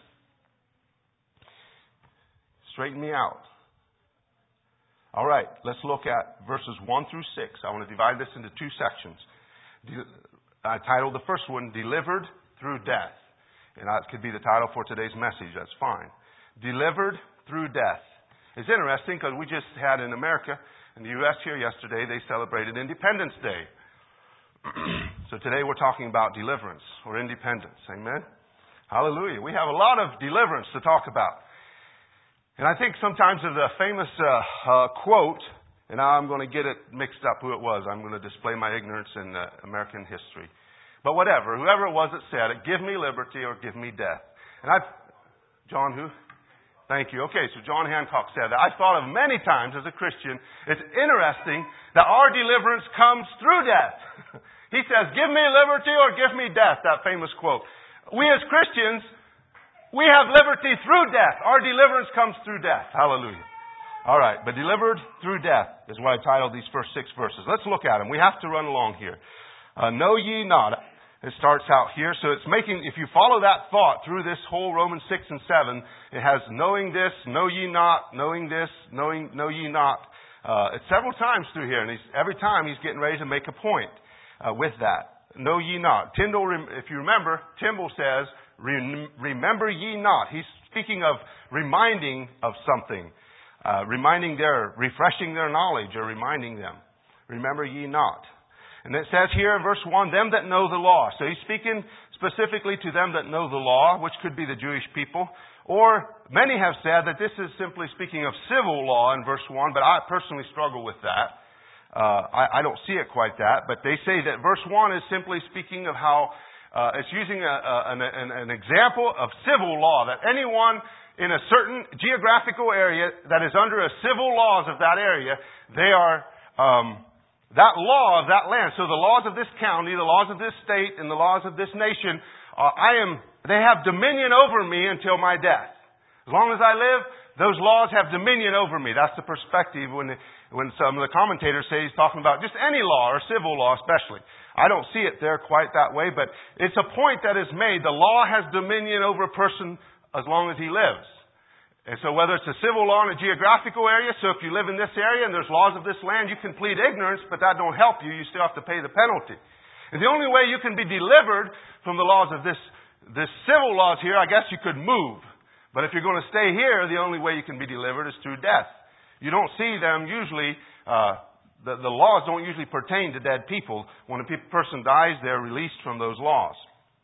Straighten me out. All right, let's look at verses one through six. I want to divide this into two sections. I titled the first one, Delivered Through Death. And that could be the title for today's message. That's fine. Delivered Through Death. It's interesting because we just had in America, in the U S here yesterday, they celebrated Independence Day. So today we're talking about deliverance or independence. Amen? Hallelujah. We have a lot of deliverance to talk about. And I think sometimes of the famous uh, uh, quote, and now I'm going to get it mixed up who it was. I'm going to display my ignorance in uh, American history. But whatever, whoever it was that said it, give me liberty or give me death. And I've, John who? Thank you. Okay, so John Hancock said that. I've thought of many times as a Christian, it's interesting that our deliverance comes through death. He says, give me liberty or give me death, that famous quote. We as Christians, we have liberty through death. Our deliverance comes through death. Hallelujah. All right, but delivered through death is what I titled these first six verses. Let's look at them. We have to run along here. Uh, know ye not. It starts out here. So it's making, if you follow that thought through this whole Romans six and seven, it has knowing this, know ye not, knowing this, knowing, know ye not. Uh, it's several times through here, and he's, every time he's getting ready to make a point uh, with that. Know ye not. Tyndall, if you remember, Tyndall says, remember ye not. He's speaking of reminding of something, uh, reminding their, refreshing their knowledge or reminding them. Remember ye not. And it says here in verse one, them that know the law. So he's speaking specifically to them that know the law, which could be the Jewish people. Or many have said that this is simply speaking of civil law in verse one, but I personally struggle with that. Uh, I, I don't see it quite that, but they say that verse one is simply speaking of how uh, it's using a, a, an, an example of civil law, that anyone in a certain geographical area that is under a civil laws of that area, they are um, that law of that land. So the laws of this county, the laws of this state, and the laws of this nation, uh, I am. They have dominion over me until my death. As long as I live, those laws have dominion over me. That's the perspective when when some of the commentators say he's talking about just any law or civil law especially. I don't see it there quite that way, but it's a point that is made. The law has dominion over a person as long as he lives. And so whether it's a civil law in a geographical area, so if you live in this area and there's laws of this land, you can plead ignorance, but that don't help you. You still have to pay the penalty. And the only way you can be delivered from the laws of this This civil laws here, I guess you could move. But if you're going to stay here, the only way you can be delivered is through death. You don't see them usually, uh, the, the laws don't usually pertain to dead people. When a pe- person dies, they're released from those laws.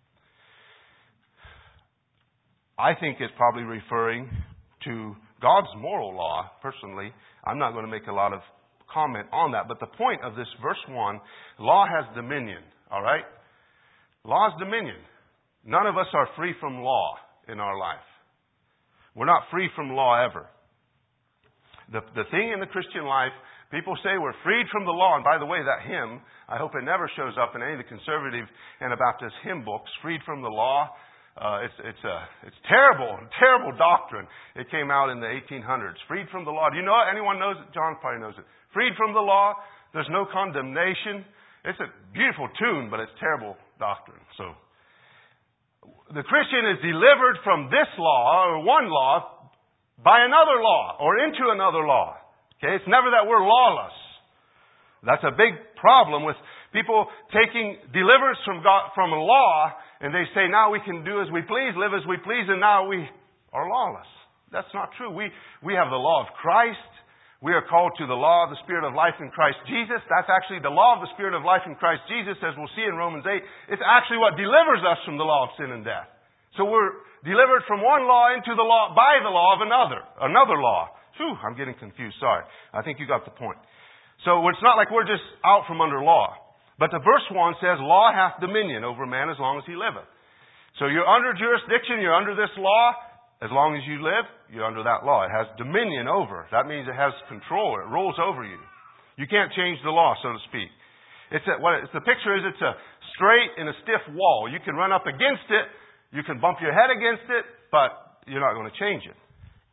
I think it's probably referring to God's moral law, personally. I'm not going to make a lot of comment on that. But the point of this verse one, law has dominion, all right? Law has dominion. None of us are free from law in our life. We're not free from law ever. The, the thing in the Christian life, people say we're freed from the law. And by the way, that hymn, I hope it never shows up in any of the conservative Anabaptist hymn books, freed from the law. Uh, it's, it's, a, it's terrible, terrible doctrine. It came out in the eighteen hundreds. Freed from the law. Do you know it? Anyone knows it? John probably knows it. Freed from the law. There's no condemnation. It's a beautiful tune, but it's terrible doctrine. So, the Christian is delivered from this law, or one law, by another law, or into another law. Okay? It's never that we're lawless. That's a big problem with people taking deliverance from God, from a law, and they say, now we can do as we please, live as we please, and now we are lawless. That's not true. We, we have the law of Christ. We are called to the law of the Spirit of life in Christ Jesus. That's actually the law of the Spirit of life in Christ Jesus, as we'll see in Romans eight. It's actually what delivers us from the law of sin and death. So we're delivered from one law into the law, by the law of another. Another law. Whew, I'm getting confused. Sorry. I think you got the point. So it's not like we're just out from under law. But the verse one says, law hath dominion over man as long as he liveth. So you're under jurisdiction, you're under this law. As long as you live, you're under that law. It has dominion over. That means it has control. It rules over you. You can't change the law, so to speak. It's a, what it's, the picture is it's a straight and a stiff wall. You can run up against it. You can bump your head against it, but you're not going to change it.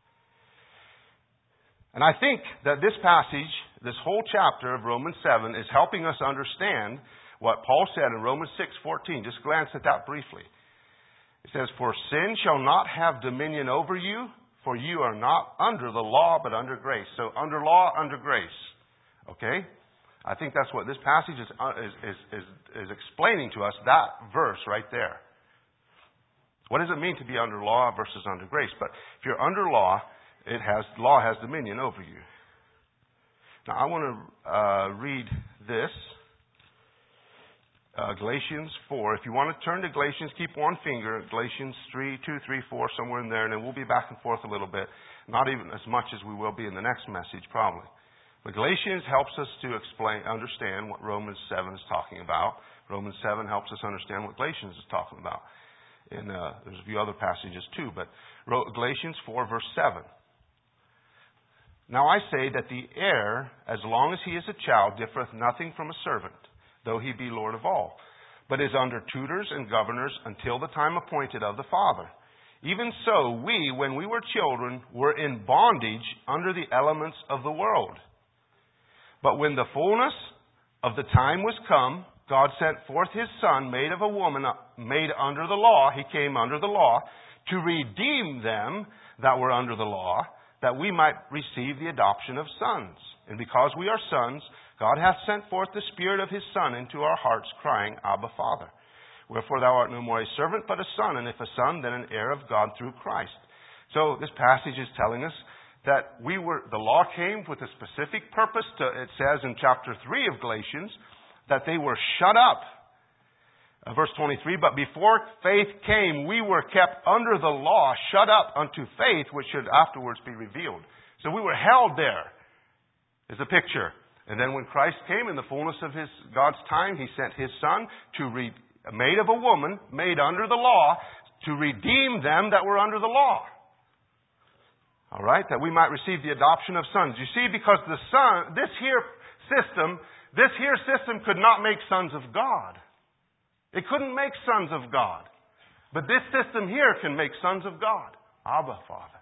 And I think that this passage, this whole chapter of Romans seven, is helping us understand what Paul said in Romans six fourteen. Just glance at that briefly. It says, for sin shall not have dominion over you, for you are not under the law, but under grace. So under law, under grace. Okay? I think that's what this passage is, is, is, is, is explaining to us, that verse right there. What does it mean to be under law versus under grace? But if you're under law, it has law has dominion over you. Now I want to uh, read this. Uh, Galatians four. If you want to turn to Galatians, keep one finger. Galatians three, two, three, four, somewhere in there, and then we'll be back and forth a little bit. Not even as much as we will be in the next message, probably. But Galatians helps us to explain, understand what Romans seven is talking about. Romans seven helps us understand what Galatians is talking about. And uh, there's a few other passages too, but Galatians four, verse seven. Now I say that the heir, as long as he is a child, differeth nothing from a servant, though he be Lord of all, but is under tutors and governors until the time appointed of the Father. Even so, we, when we were children, were in bondage under the elements of the world. But when the fullness of the time was come, God sent forth His Son, made of a woman, made under the law. He came under the law to redeem them that were under the law, that we might receive the adoption of sons. And because we are sons, God hath sent forth the Spirit of His Son into our hearts, crying, Abba, Father. Wherefore thou art no more a servant, but a son, and if a son, then an heir of God through Christ. So this passage is telling us that we were, the law came with a specific purpose. To, it says in chapter three of Galatians that they were shut up. Uh, verse twenty-three, but before faith came, we were kept under the law, shut up unto faith, which should afterwards be revealed. So we were held there, is a picture. And then when Christ came in the fullness of His God's time, He sent His Son to re, made of a woman, made under the law, to redeem them that were under the law. All right? That we might receive the adoption of sons. You see, because the Son, this here system, this here system could not make sons of God. It couldn't make sons of God. But this system here can make sons of God. Abba, Father.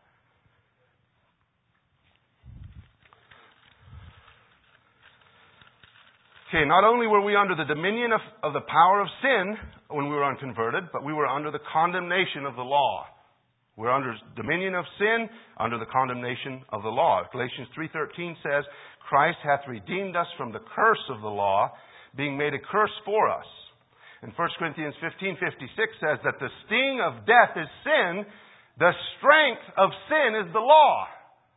Okay, not only were we under the dominion of, of the power of sin when we were unconverted, but we were under the condemnation of the law. We're under dominion of sin, under the condemnation of the law. Galatians three thirteen says, Christ hath redeemed us from the curse of the law, being made a curse for us. And First Corinthians fifteen fifty-six says that the sting of death is sin, the strength of sin is the law.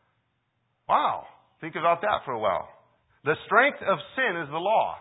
Wow. Think about that for a while. The strength of sin is the law.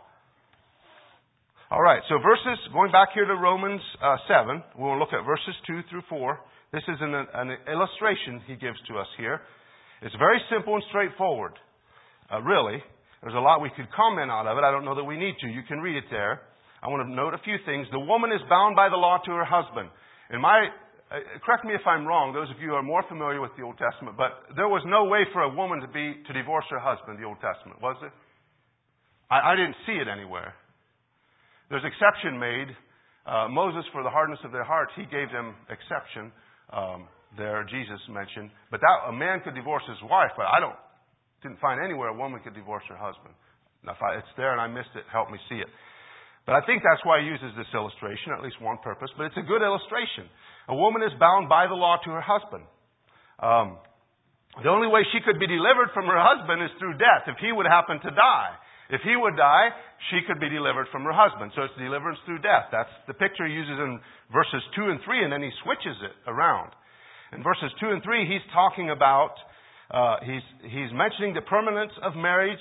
All right, so verses, going back here to Romans uh, seven, we'll look at verses two through four. This is an, an illustration he gives to us here. It's very simple and straightforward. Uh, really. There's a lot we could comment out of it. I don't know that we need to. You can read it there. I want to note a few things. The woman is bound by the law to her husband. In my, uh, correct me if I'm wrong, those of you who are more familiar with the Old Testament, but there was no way for a woman to be to divorce her husband in the Old Testament, was there? I, I didn't see it anywhere. There's exception made. Uh, Moses, for the hardness of their hearts, he gave them exception um, there, Jesus mentioned. But that a man could divorce his wife, but I don't didn't find anywhere a woman could divorce her husband. Now, if I, it's there and I missed it, help me see it. But I think that's why he uses this illustration, at least one purpose. But it's a good illustration. A woman is bound by the law to her husband. Um, the only way she could be delivered from her husband is through death, if he would happen to die. If he would die, she could be delivered from her husband. So it's deliverance through death. That's the picture he uses in verses two and three, and then he switches it around. In verses two and three, he's talking about, uh, he's, he's mentioning the permanence of marriage,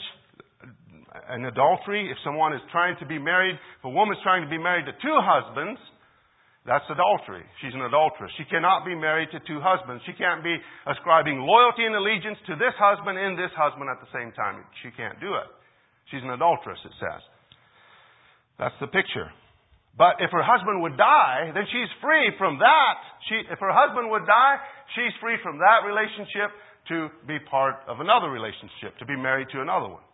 an adultery. If someone is trying to be married, if a woman is trying to be married to two husbands, that's adultery. She's an adulteress. She cannot be married to two husbands. She can't be ascribing loyalty and allegiance to this husband and this husband at the same time. She can't do it. She's an adulteress, it says. That's the picture. But if her husband would die, then she's free from that. She, if her husband would die, she's free from that relationship to be part of another relationship, to be married to another one.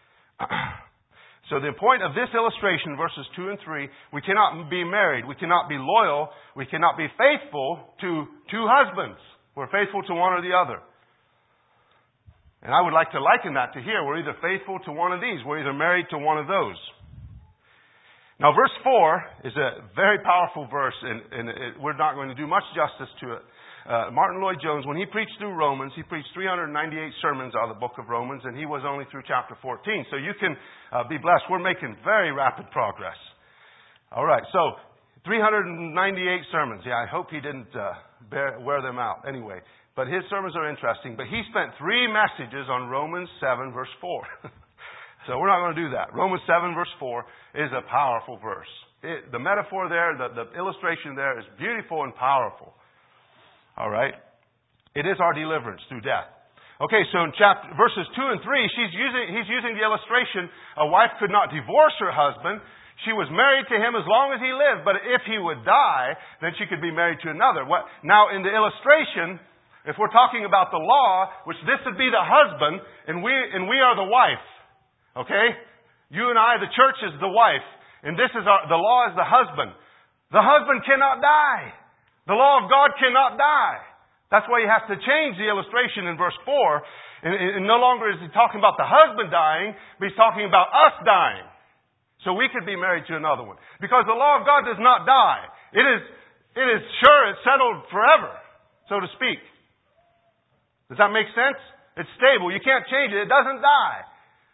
So the point of this illustration, verses two and three, we cannot be married, we cannot be loyal, we cannot be faithful to two husbands. We're faithful to one or the other. And I would like to liken that to here. We're either faithful to one of these. We're either married to one of those. Now, verse four is a very powerful verse, and, and it, we're not going to do much justice to it. Uh, Martin Lloyd-Jones, when he preached through Romans, he preached three hundred ninety-eight sermons out of the book of Romans, and he was only through chapter fourteen. So you can uh, be blessed. We're making very rapid progress. All right, so three hundred ninety-eight sermons. Yeah, I hope he didn't uh, bear, wear them out. Anyway. But his sermons are interesting. But he spent three messages on Romans seven, verse four. So we're not going to do that. Romans seven, verse four is a powerful verse. It, the metaphor there, the, the illustration there is beautiful and powerful. All right? It is our deliverance through death. Okay, so in chapter, verses two and three, she's using, he's using the illustration, a wife could not divorce her husband. She was married to him as long as he lived. But if he would die, then she could be married to another. What, now, in the illustration, if we're talking about the law, which this would be the husband, and we and we are the wife, okay? You and I, the church, is the wife, and this is our, the law is the husband. The husband cannot die. The law of God cannot die. That's why he has to change the illustration in verse four. And, and no longer is he talking about the husband dying, but he's talking about us dying. So we could be married to another one. Because the law of God does not die. It is, it is sure, it's settled forever, so to speak. Does that make sense? It's stable. You can't change it. It doesn't die.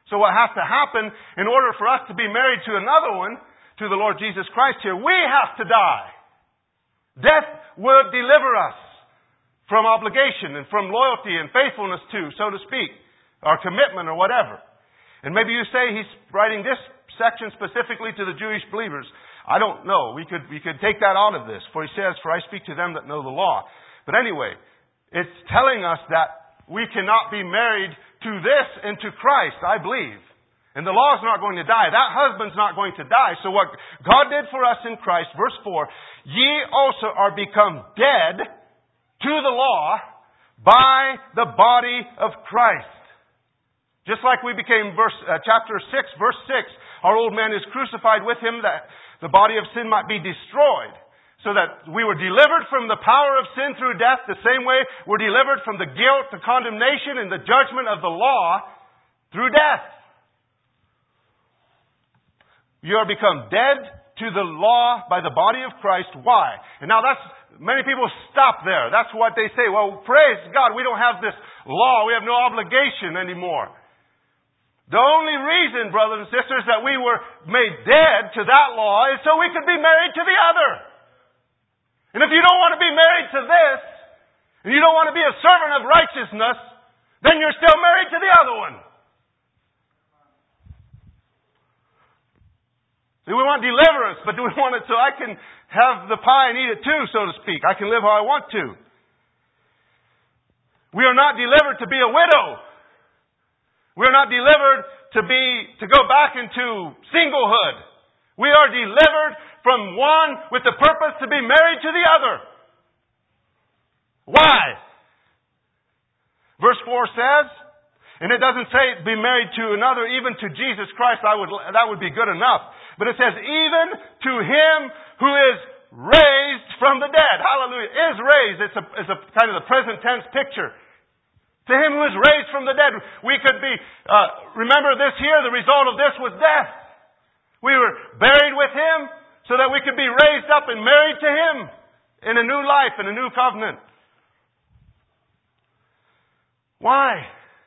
So what has to happen in order for us to be married to another one, to the Lord Jesus Christ here, we have to die. Death would deliver us from obligation and from loyalty and faithfulness to, so to speak, our commitment or whatever. And maybe you say he's writing this section specifically to the Jewish believers. I don't know. We could, we could take that out of this. For he says, for I speak to them that know the law. But anyway, it's telling us that we cannot be married to this and to Christ, I believe. And the law is not going to die. That husband's not going to die. So what God did for us in Christ, verse four, ye also are become dead to the law by the body of Christ. Just like we became verse, uh, chapter six, verse six, our old man is crucified with him that the body of sin might be destroyed, so that we were delivered from the power of sin through death, the same way we're delivered from the guilt, the condemnation, and the judgment of the law through death. You are become dead to the law by the body of Christ. Why? And now that's, many people stop there. That's what they say. Well, praise God, we don't have this law. We have no obligation anymore. The only reason, brothers and sisters, that we were made dead to that law is so we could be married to the other. And if you don't want to be married to this, and you don't want to be a servant of righteousness, then you're still married to the other one. See, we want deliverance, but do we want it so I can have the pie and eat it too, so to speak? I can live how I want to. We are not delivered to be a widow. We are not delivered to be, to go back into singlehood. We are delivered from one with the purpose to be married to the other. Why? Verse four says, and it doesn't say be married to another, even to Jesus Christ, I would, that would be good enough. But it says, even to Him who is raised from the dead. Hallelujah. Is raised. It's a, it's a kind of the present tense picture. To Him who is raised from the dead. We could be, uh, remember this here, the result of this was death. We were buried with Him so that we could be raised up and married to Him in a new life, in a new covenant. Why?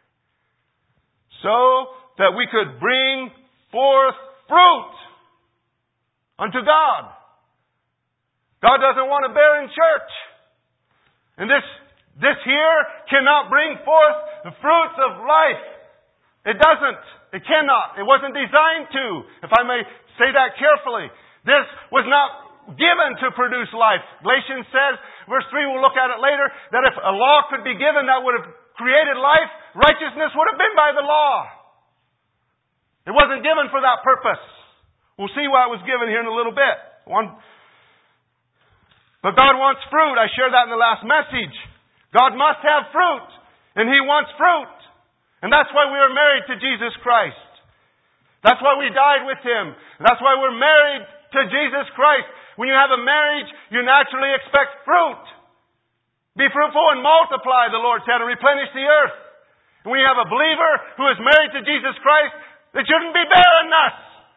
So that we could bring forth fruit unto God. God doesn't want a barren church. And this This here cannot bring forth the fruits of life. It doesn't. It cannot. It wasn't designed to, if I may say that carefully. This was not given to produce life. Galatians says, verse three, we'll look at it later, that if a law could be given that would have created life, righteousness would have been by the law. It wasn't given for that purpose. We'll see why it was given here in a little bit. One, but God wants fruit. I shared that in the last message. God must have fruit, and He wants fruit. And that's why we are married to Jesus Christ. That's why we died with Him. And that's why we're married to Jesus Christ. When you have a marriage, you naturally expect fruit. Be fruitful and multiply, the Lord said, and replenish the earth. And when you have a believer who is married to Jesus Christ, it shouldn't be barrenness.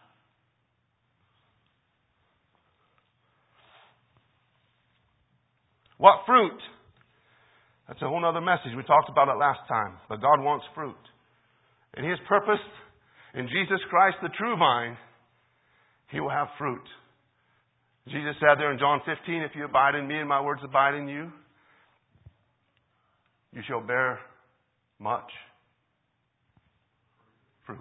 What fruit? That's a whole other message. We talked about it last time. But God wants fruit. And He has purposed in Jesus Christ, the true vine, He will have fruit. Jesus said there in John fifteen, if you abide in me and my words abide in you, you shall bear much fruit.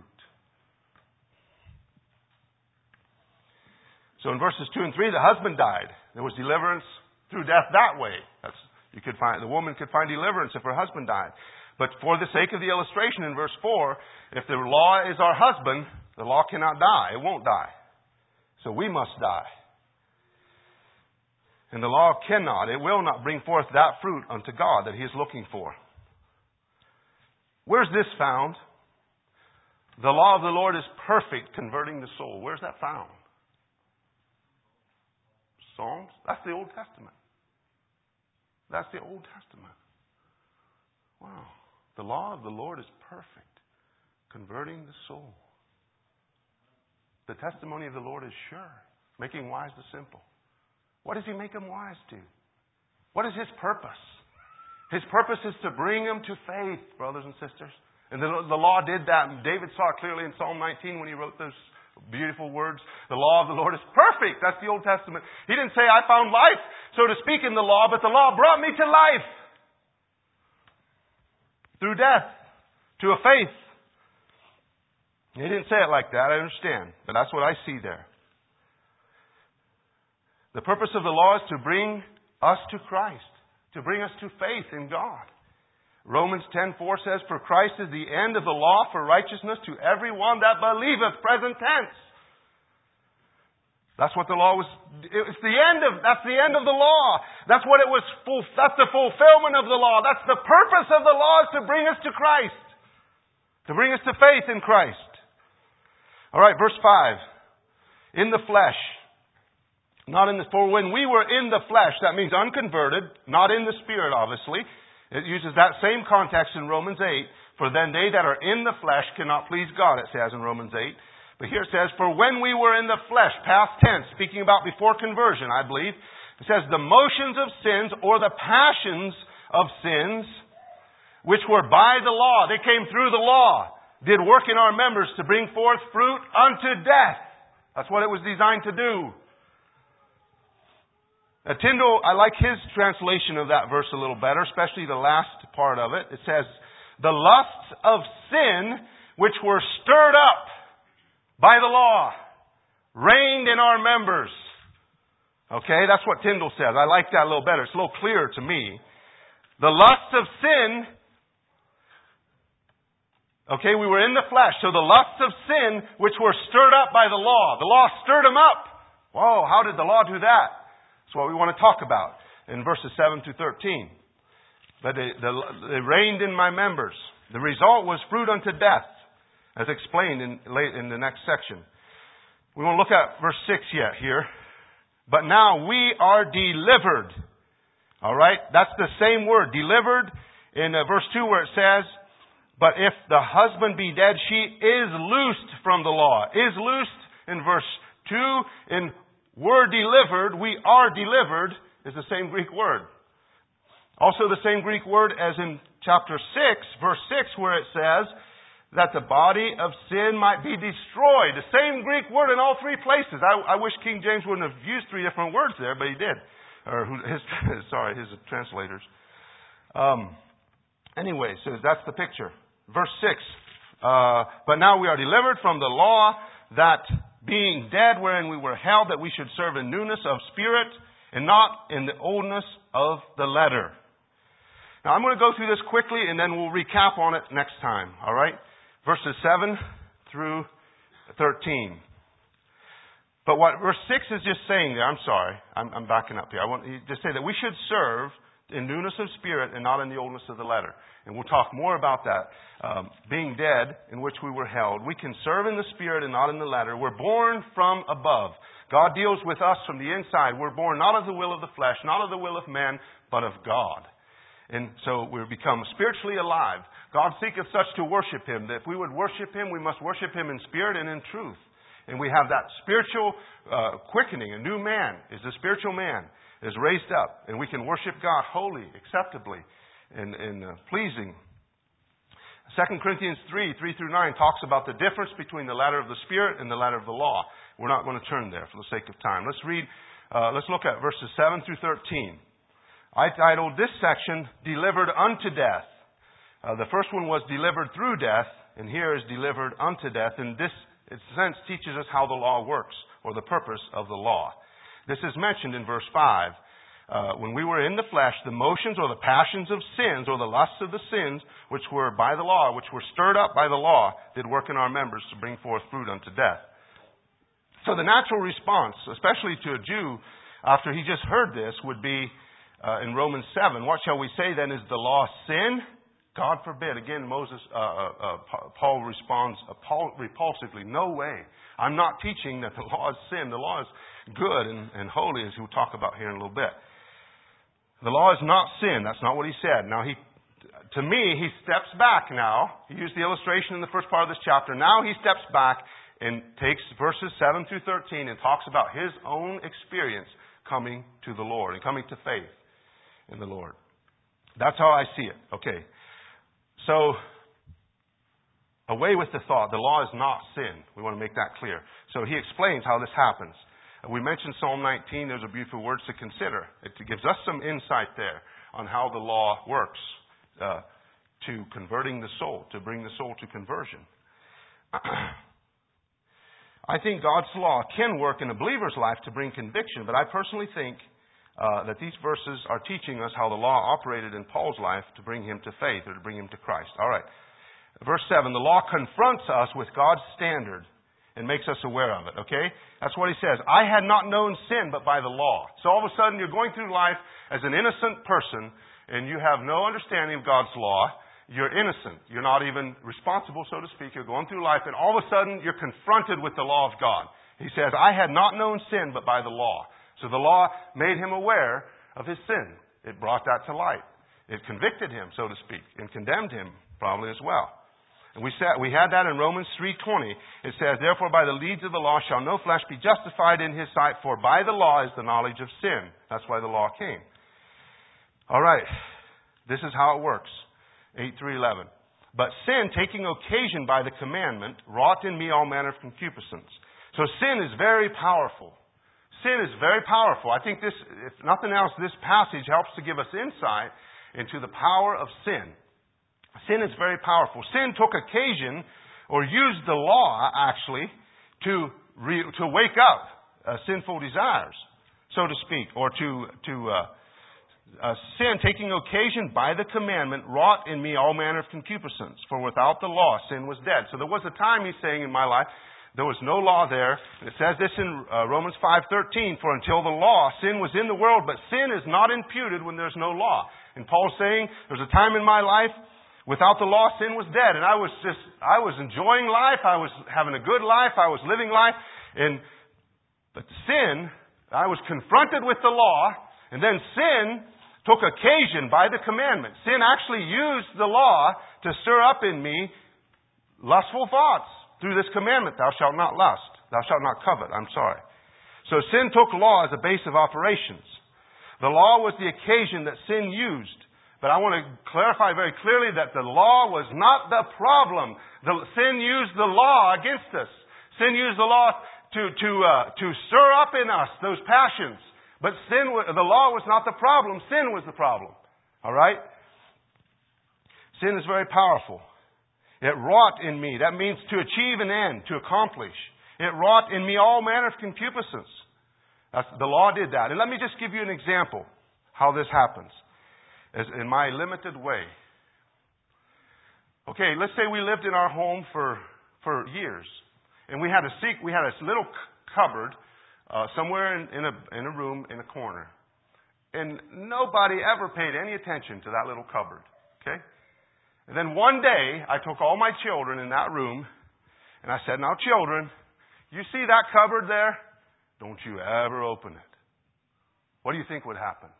So in verses two and three, the husband died. There was deliverance through death that way. That's You could find, the woman could find deliverance if her husband died. But for the sake of the illustration in verse four, if the law is our husband, the law cannot die. It won't die. So we must die. And the law cannot, it will not bring forth that fruit unto God that He is looking for. Where's this found? The law of the Lord is perfect, converting the soul. Where's that found? Psalms? That's the Old Testament. That's the Old Testament. Wow. The law of the Lord is perfect, converting the soul. The testimony of the Lord is sure, making wise the simple. What does He make them wise to? What is His purpose? His purpose is to bring them to faith, brothers and sisters. And the, the law did that. And David saw it clearly in Psalm nineteen when he wrote those beautiful words. The law of the Lord is perfect. That's the Old Testament. He didn't say, I found life, so to speak, in the law, but the law brought me to life. Through death. To a faith. He didn't say it like that, I understand. But that's what I see there. The purpose of the law is to bring us to Christ. To bring us to faith in God. Romans ten four says, for Christ is the end of the law for righteousness to everyone that believeth. Present tense. That's what the law was. It's the end of, that's the end of the law. That's what it was, full, that's the fulfillment of the law. That's the purpose of the law, is to bring us to Christ. To bring us to faith in Christ. Alright, verse five. In the flesh. Not in the, for when we were in the flesh, that means unconverted, not in the spirit, obviously. It uses that same context in Romans eight. For then they that are in the flesh cannot please God, it says in Romans eight. But here it says, for when we were in the flesh, past tense, speaking about before conversion, I believe. It says, the motions of sins, or the passions of sins, which were by the law. They came through the law. Did work in our members to bring forth fruit unto death. That's what it was designed to do. Now, Tyndale, I like his translation of that verse a little better, especially the last part of it. It says, the lusts of sin which were stirred up by the law, reigned in our members. Okay, that's what Tyndale says. I like that a little better. It's a little clearer to me. The lusts of sin, okay, we were in the flesh, so the lusts of sin which were stirred up by the law. The law stirred them up. Whoa, how did the law do that? That's what we want to talk about in verses seven to thirteen. But they, they, they reigned in my members. The result was fruit unto death, as explained in, late in the next section. We won't look at verse six yet here. But now we are delivered. All right? That's the same word, delivered, in uh, verse two where it says, but if the husband be dead, she is loosed from the law. Is loosed in verse two. In were delivered, we are delivered, is the same Greek word. Also the same Greek word as in chapter six, verse six, where it says that the body of sin might be destroyed. The same Greek word in all three places. I, I wish King James wouldn't have used three different words there, but he did. Or his, sorry, his translators. Um, anyway, so that's the picture. Verse six. Uh, but now we are delivered from the law, that being dead wherein we were held, that we should serve in newness of spirit and not in the oldness of the letter. Now I'm going to go through this quickly and then we'll recap on it next time. All right? Verses seven through thirteen. But what verse six is just saying there, I'm sorry, I'm, I'm backing up here. I want to just say that we should serve in newness of spirit and not in the oldness of the letter. And we'll talk more about that. Um, being dead, in which we were held. We can serve in the spirit and not in the letter. We're born from above. God deals with us from the inside. We're born not of the will of the flesh, not of the will of man, but of God. And so we become spiritually alive. God seeketh such to worship Him. That if we would worship Him, we must worship Him in spirit and in truth. And we have that spiritual uh, quickening. A new man is a spiritual man, is raised up. And we can worship God wholly, acceptably, and, and uh, pleasing. Second Corinthians three, three through nine talks about the difference between the ladder of the Spirit and the ladder of the law. We're not going to turn there for the sake of time. Let's read, uh, let's look at verses seven through thirteen. I titled this section, Delivered Unto Death. Uh, the first one was delivered through death, and here is delivered unto death. And this, in a sense, teaches us how the law works, or the purpose of the law. This is mentioned in verse five. Uh, when we were in the flesh, the motions or the passions of sins, or the lusts of the sins, which were by the law, which were stirred up by the law, did work in our members to bring forth fruit unto death. So the natural response, especially to a Jew, after he just heard this, would be uh, in Romans seven. What shall we say then? Is the law sin? God forbid. Again, Moses, uh, uh, Paul responds repulsively. No way. I'm not teaching that the law is sin. The law is good and, and holy, as we'll talk about here in a little bit. The law is not sin. That's not what he said. Now, he, to me, he steps back now. He used the illustration in the first part of this chapter. Now he steps back and takes verses seven through thirteen and talks about his own experience coming to the Lord and coming to faith in the Lord. That's how I see it. Okay. So, Away with the thought. The law is not sin. We want to make that clear. So he explains how this happens. We mentioned Psalm nineteen. Those are beautiful words to consider. It gives us some insight there on how the law works uh, to converting the soul, to bring the soul to conversion. I think God's law can work in a believer's life to bring conviction, but I personally think uh, that these verses are teaching us how the law operated in Paul's life to bring him to faith or to bring him to Christ. All right. Verse seven, the law confronts us with God's standard and makes us aware of it, okay? That's what he says. I had not known sin but by the law. So all of a sudden you're going through life as an innocent person and you have no understanding of God's law. You're innocent. You're not even responsible, so to speak. You're going through life and all of a sudden you're confronted with the law of God. He says, I had not known sin but by the law. So the law made him aware of his sin. It brought that to light. It convicted him, so to speak, and condemned him probably as well. And we said, we had that in Romans three twenty. It says, therefore by the deeds of the law shall no flesh be justified in his sight, for by the law is the knowledge of sin. That's why the law came. All right. This is how it works. eight through eleven. But sin, taking occasion by the commandment, wrought in me all manner of concupiscence. So sin is very powerful. Sin is very powerful. I think this, if nothing else, this passage helps to give us insight into the power of sin. Sin is very powerful. Sin took occasion, or used the law, actually, to re, to wake up uh, sinful desires, so to speak, or to to uh, uh, sin taking occasion by the commandment wrought in me all manner of concupiscence. For without the law, sin was dead. So there was a time, he's saying, in my life, there was no law there. And it says this in uh, Romans five thirteen. For until the law, sin was in the world, but sin is not imputed when there's no law. And Paul's saying, there's a time in my life. Without the law, sin was dead. And I was just, I was enjoying life. I was having a good life. I was living life. And, but sin, I was confronted with the law. And then sin took occasion by the commandment. Sin actually used the law to stir up in me lustful thoughts through this commandment. Thou shalt not lust. Thou shalt not covet. I'm sorry. So sin took law as a base of operations. The law was the occasion that sin used. But I want to clarify very clearly that the law was not the problem. The, sin used the law against us. Sin used the law to to uh, to stir up in us those passions. But sin, the law was not the problem. Sin was the problem. All right? Sin is very powerful. It wrought in me. That means to achieve an end, to accomplish. It wrought in me all manner of concupiscence. That's, the law did that. And let me just give you an example how this happens. As in my limited way. Okay, let's say we lived in our home for for years, and we had a seek, we had a little cupboard uh, somewhere in, in a in a room in a corner, and nobody ever paid any attention to that little cupboard. Okay, and then one day I took all my children in that room, and I said, "Now, children, you see that cupboard there? Don't you ever open it." What do you think would happen?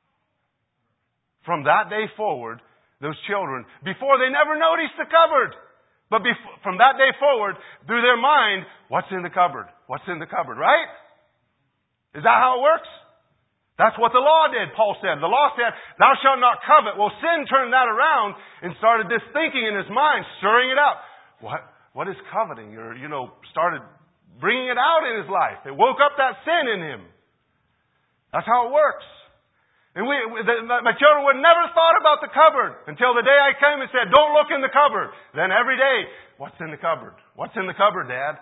From that day forward, those children, before they never noticed the cupboard, but before, from that day forward, through their mind, what's in the cupboard? What's in the cupboard, right? Is that how it works? That's what the law did, Paul said. The law said, thou shalt not covet. Well, sin turned that around and started this thinking in his mind, stirring it up. What, what is coveting? Or, you know, started bringing it out in his life. It woke up that sin in him. That's how it works. And we, the, my children would never thought about the cupboard until the day I came and said, don't look in the cupboard. Then every day, what's in the cupboard? What's in the cupboard, Dad?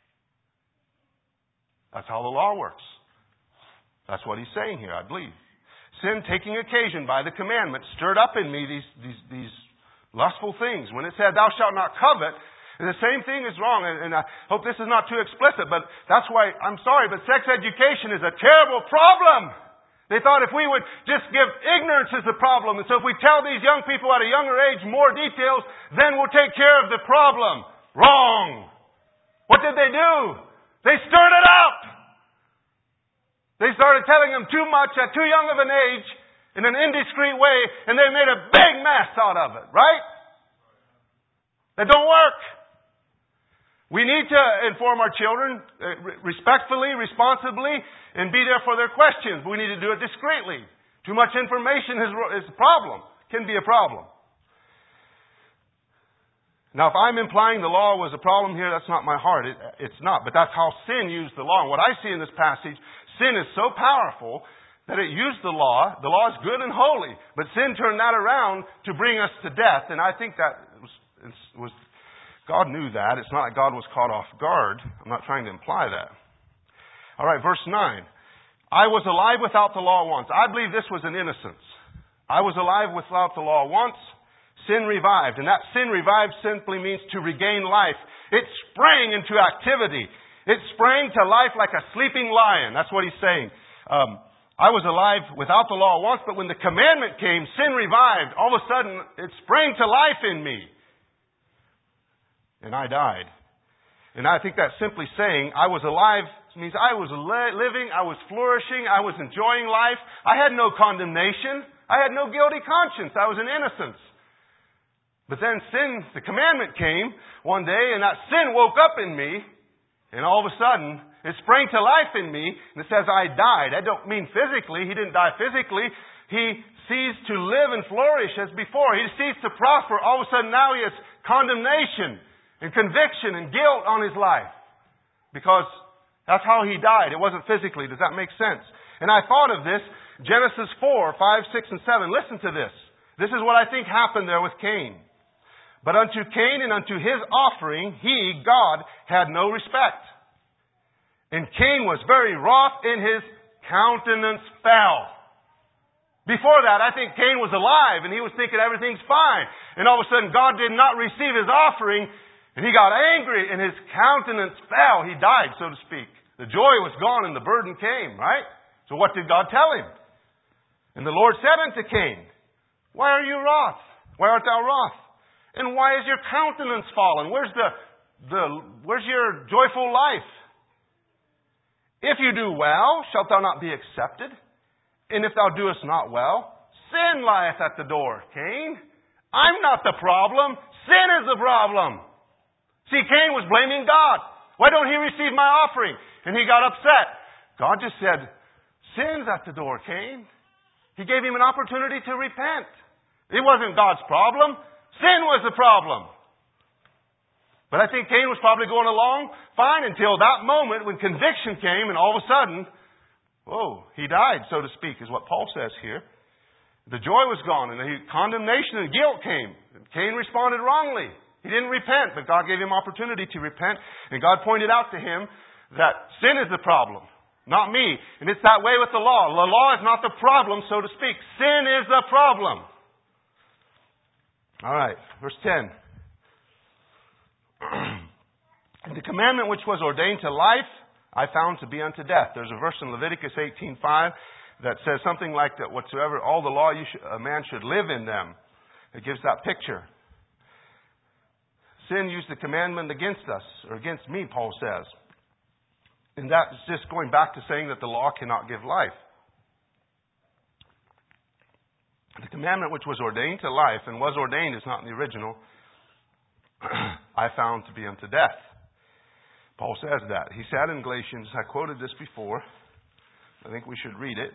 That's how the law works. That's what he's saying here, I believe. Sin taking occasion by the commandment stirred up in me these, these, these lustful things. When it said, thou shalt not covet, the same thing is wrong. And, and I hope this is not too explicit, but that's why, I'm sorry, but sex education is a terrible problem. They thought if we would just give ignorance is the problem. And so if we tell these young people at a younger age more details, then we'll take care of the problem. Wrong. What did they do? They stirred it up. They started telling them too much at too young of an age in an indiscreet way, and they made a big mess out of it, right? That don't work. We need to inform our children respectfully, responsibly, and be there for their questions. We need to do it discreetly. Too much information is, is a problem. Can be a problem. Now, if I'm implying the law was a problem here, that's not my heart. It, it's not. But that's how sin used the law. And what I see in this passage, sin is so powerful that it used the law. The law is good and holy. But sin turned that around to bring us to death. And I think that was, was God knew that. It's not like God was caught off guard. I'm not trying to imply that. All right, verse nine. I was alive without the law once. I believe this was an innocence. I was alive without the law once. Sin revived. And that sin revived simply means to regain life. It sprang into activity. It sprang to life like a sleeping lion. That's what he's saying. Um, I was alive without the law once, but when the commandment came, sin revived. All of a sudden, it sprang to life in me. And I died. And I think that's simply saying I was alive. It means I was living, I was flourishing, I was enjoying life. I had no condemnation. I had no guilty conscience. I was in innocence. But then sin, the commandment came one day, and that sin woke up in me, and all of a sudden, it sprang to life in me, and it says I died. I don't mean physically. He didn't die physically. He ceased to live and flourish as before. He ceased to prosper. All of a sudden, now he has condemnation and conviction and guilt on his life. Because that's how he died. It wasn't physically. Does that make sense? And I thought of this, Genesis four, five, six, and seven. Listen to this. This is what I think happened there with Cain. But unto Cain and unto his offering, he, God, had no respect. And Cain was very wroth, and his countenance fell. Before that, I think Cain was alive, and he was thinking everything's fine. And all of a sudden, God did not receive his offering, and he got angry, and his countenance fell. He died, so to speak. The joy was gone, and the burden came, right? So what did God tell him? And the Lord said unto Cain, Why are you wroth? Why art thou wroth? And why is your countenance fallen? Where's the, the, where's your joyful life? If you do well, shalt thou not be accepted? And if thou doest not well, sin lieth at the door. Cain, I'm not the problem. Sin is the problem. See, Cain was blaming God. Why don't he receive my offering? And he got upset. God just said, Sin's at the door, Cain. He gave him an opportunity to repent. It wasn't God's problem. Sin was the problem. But I think Cain was probably going along fine until that moment when conviction came, and all of a sudden, whoa, he died, so to speak, is what Paul says here. The joy was gone, and the condemnation and guilt came. Cain responded wrongly. He didn't repent, but God gave him opportunity to repent, and God pointed out to him that sin is the problem, not me. And it's that way with the law. The law is not the problem, so to speak. Sin is the problem. All right, verse ten. The commandment which was ordained to life, I found to be unto death. There's a verse in Leviticus eighteen five that says something like that, whatsoever, all the law you should, a man should live in them. It gives that picture. Sin used the commandment against us, or against me, Paul says. And that's just going back to saying that the law cannot give life. The commandment which was ordained to life, and was ordained is not in the original, I found to be unto death. Paul says that. He said in Galatians, I quoted this before, I think we should read it.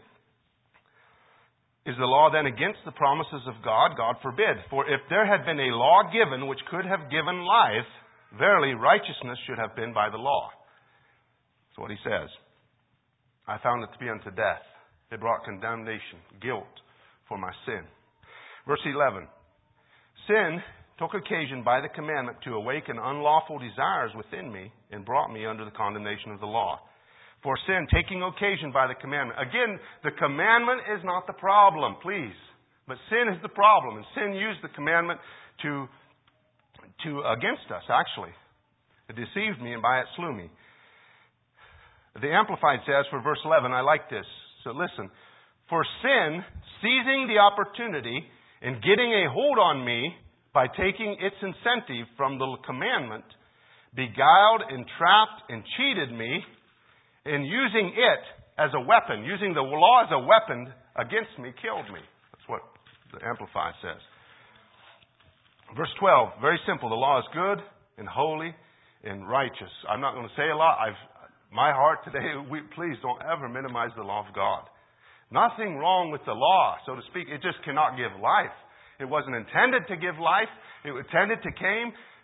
Is the law then against the promises of God? God forbid. For if there had been a law given which could have given life, verily righteousness should have been by the law. That's what he says. I found it to be unto death. It brought condemnation, guilt for my sin. Verse eleven. Sin took occasion by the commandment to awaken unlawful desires within me and brought me under the condemnation of the law. For sin, taking occasion by the commandment. Again, the commandment is not the problem, please. But sin is the problem. And sin used the commandment to, to against us, actually. It deceived me and by it slew me. The Amplified says for verse eleven, I like this. So listen. For sin, seizing the opportunity and getting a hold on me by taking its incentive from the commandment, beguiled, entrapped, and cheated me, and using it as a weapon, using the law as a weapon against me, killed me. That's what the Amplified says. Verse twelve, very simple. The law is good and holy and righteous. I'm not going to say a lot. I've, my heart today, we, please don't ever minimize the law of God. Nothing wrong with the law, so to speak. It just cannot give life. It wasn't intended to give life. It was intended to came,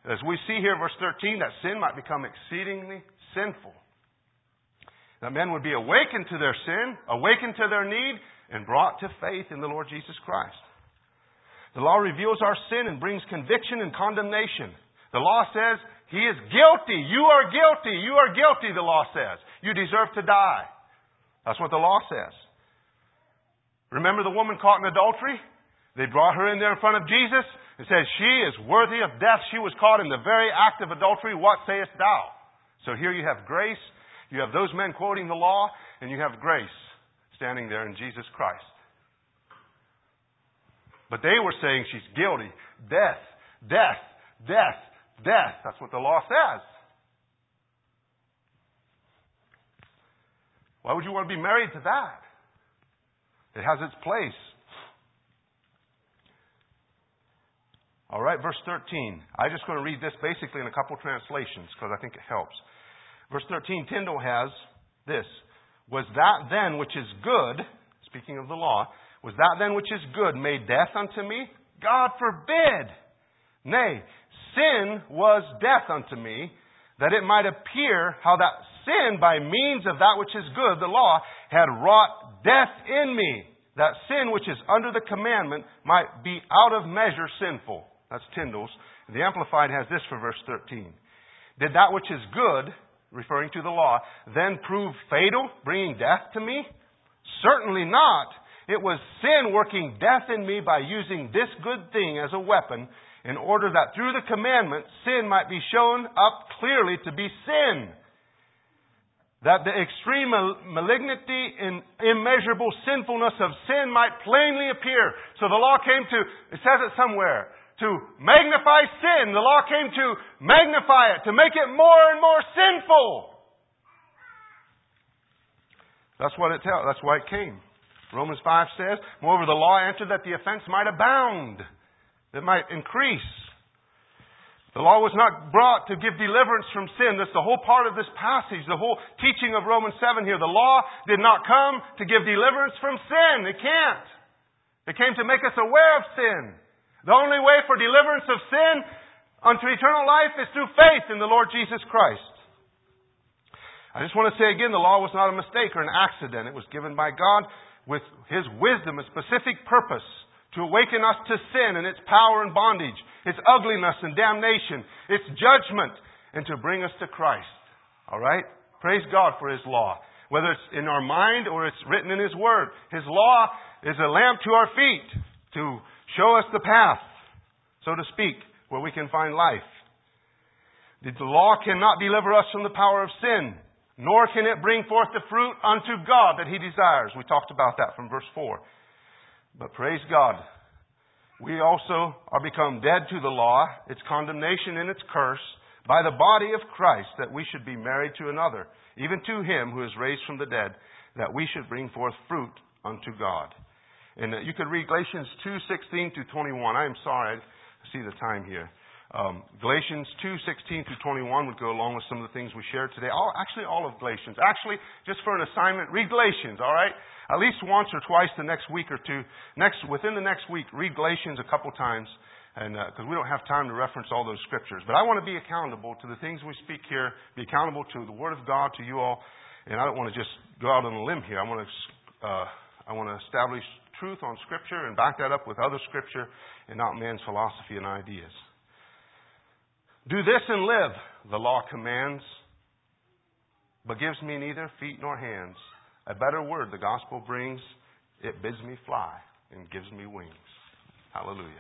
As we see here, verse thirteen, that sin might become exceedingly sinful. That men would be awakened to their sin, awakened to their need, and brought to faith in the Lord Jesus Christ. The law reveals our sin and brings conviction and condemnation. The law says, he is guilty. You are guilty. You are guilty, the law says. You deserve to die. That's what the law says. Remember the woman caught in adultery? They brought her in there in front of Jesus and said, she is worthy of death. She was caught in the very act of adultery. What sayest thou? So here you have grace. You have those men quoting the law, and you have grace standing there in Jesus Christ. But they were saying she's guilty. Death, death, death, death. That's what the law says. Why would you want to be married to that? It has its place. All right, verse thirteen. I'm just going to read this basically in a couple translations because I think it helps. Verse thirteen, Tyndale has this. Was that then which is good, speaking of the law, was that then which is good made death unto me? God forbid. Nay, sin was death unto me, that it might appear how that sin by means of that which is good, the law, had wrought death in me, that sin which is under the commandment might be out of measure sinful. That's Tyndale's. The Amplified has this for verse thirteen. Did that which is good, referring to the law, then prove fatal, bringing death to me? Certainly not. It was sin working death in me by using this good thing as a weapon in order that through the commandment sin might be shown up clearly to be sin. That the extreme malignity and immeasurable sinfulness of sin might plainly appear. So the law came to, it says it somewhere, to magnify sin. The law came to magnify it, to make it more and more sinful. That's what it tells. That's why it came. Romans five says, moreover, the law entered that the offense might abound, that it might increase. The law was not brought to give deliverance from sin. That's the whole part of this passage, the whole teaching of Romans seven here. The law did not come to give deliverance from sin. It can't. It came to make us aware of sin. The only way for deliverance of sin unto eternal life is through faith in the Lord Jesus Christ. I just want to say again, the law was not a mistake or an accident. It was given by God with His wisdom, a specific purpose to awaken us to sin and its power and bondage, its ugliness and damnation, its judgment, and to bring us to Christ. All right? Praise God for His law. Whether it's in our mind or it's written in His Word. His law is a lamp to our feet to show us the path, so to speak, where we can find life. The law cannot deliver us from the power of sin, nor can it bring forth the fruit unto God that He desires. We talked about that from verse four. But praise God, we also are become dead to the law, its condemnation and its curse, by the body of Christ, that we should be married to another, even to Him who is raised from the dead, that we should bring forth fruit unto God. And you could read Galatians two sixteen to twenty-one. I am sorry, I see the time here. Um, Galatians two sixteen to twenty-one would go along with some of the things we shared today. All, actually, all of Galatians. Actually, just for an assignment, read Galatians, all right? At least once or twice the next week or two. Next, within the next week, read Galatians a couple times, and because uh, we don't have time to reference all those scriptures. But I want to be accountable to the things we speak here, be accountable to the Word of God, to you all, and I don't want to just go out on a limb here. I want to, uh, I want to establish truth on Scripture and back that up with other Scripture and not man's philosophy and ideas. Do this and live, the law commands, but gives me neither feet nor hands. A better word the gospel brings, it bids me fly and gives me wings. Hallelujah.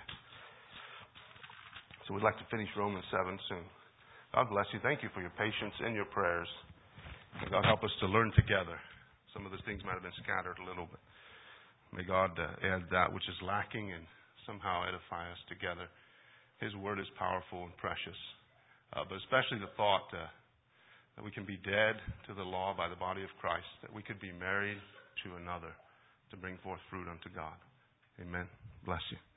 So we'd like to finish Romans seven soon. God bless you. Thank you for your patience and your prayers. And God help us to learn together. Some of those things might have been scattered a little bit. May God uh, add that which is lacking and somehow edify us together. His Word is powerful and precious. Uh, but especially the thought uh, that we can be dead to the law by the body of Christ, that we could be married to another to bring forth fruit unto God. Amen. Bless you.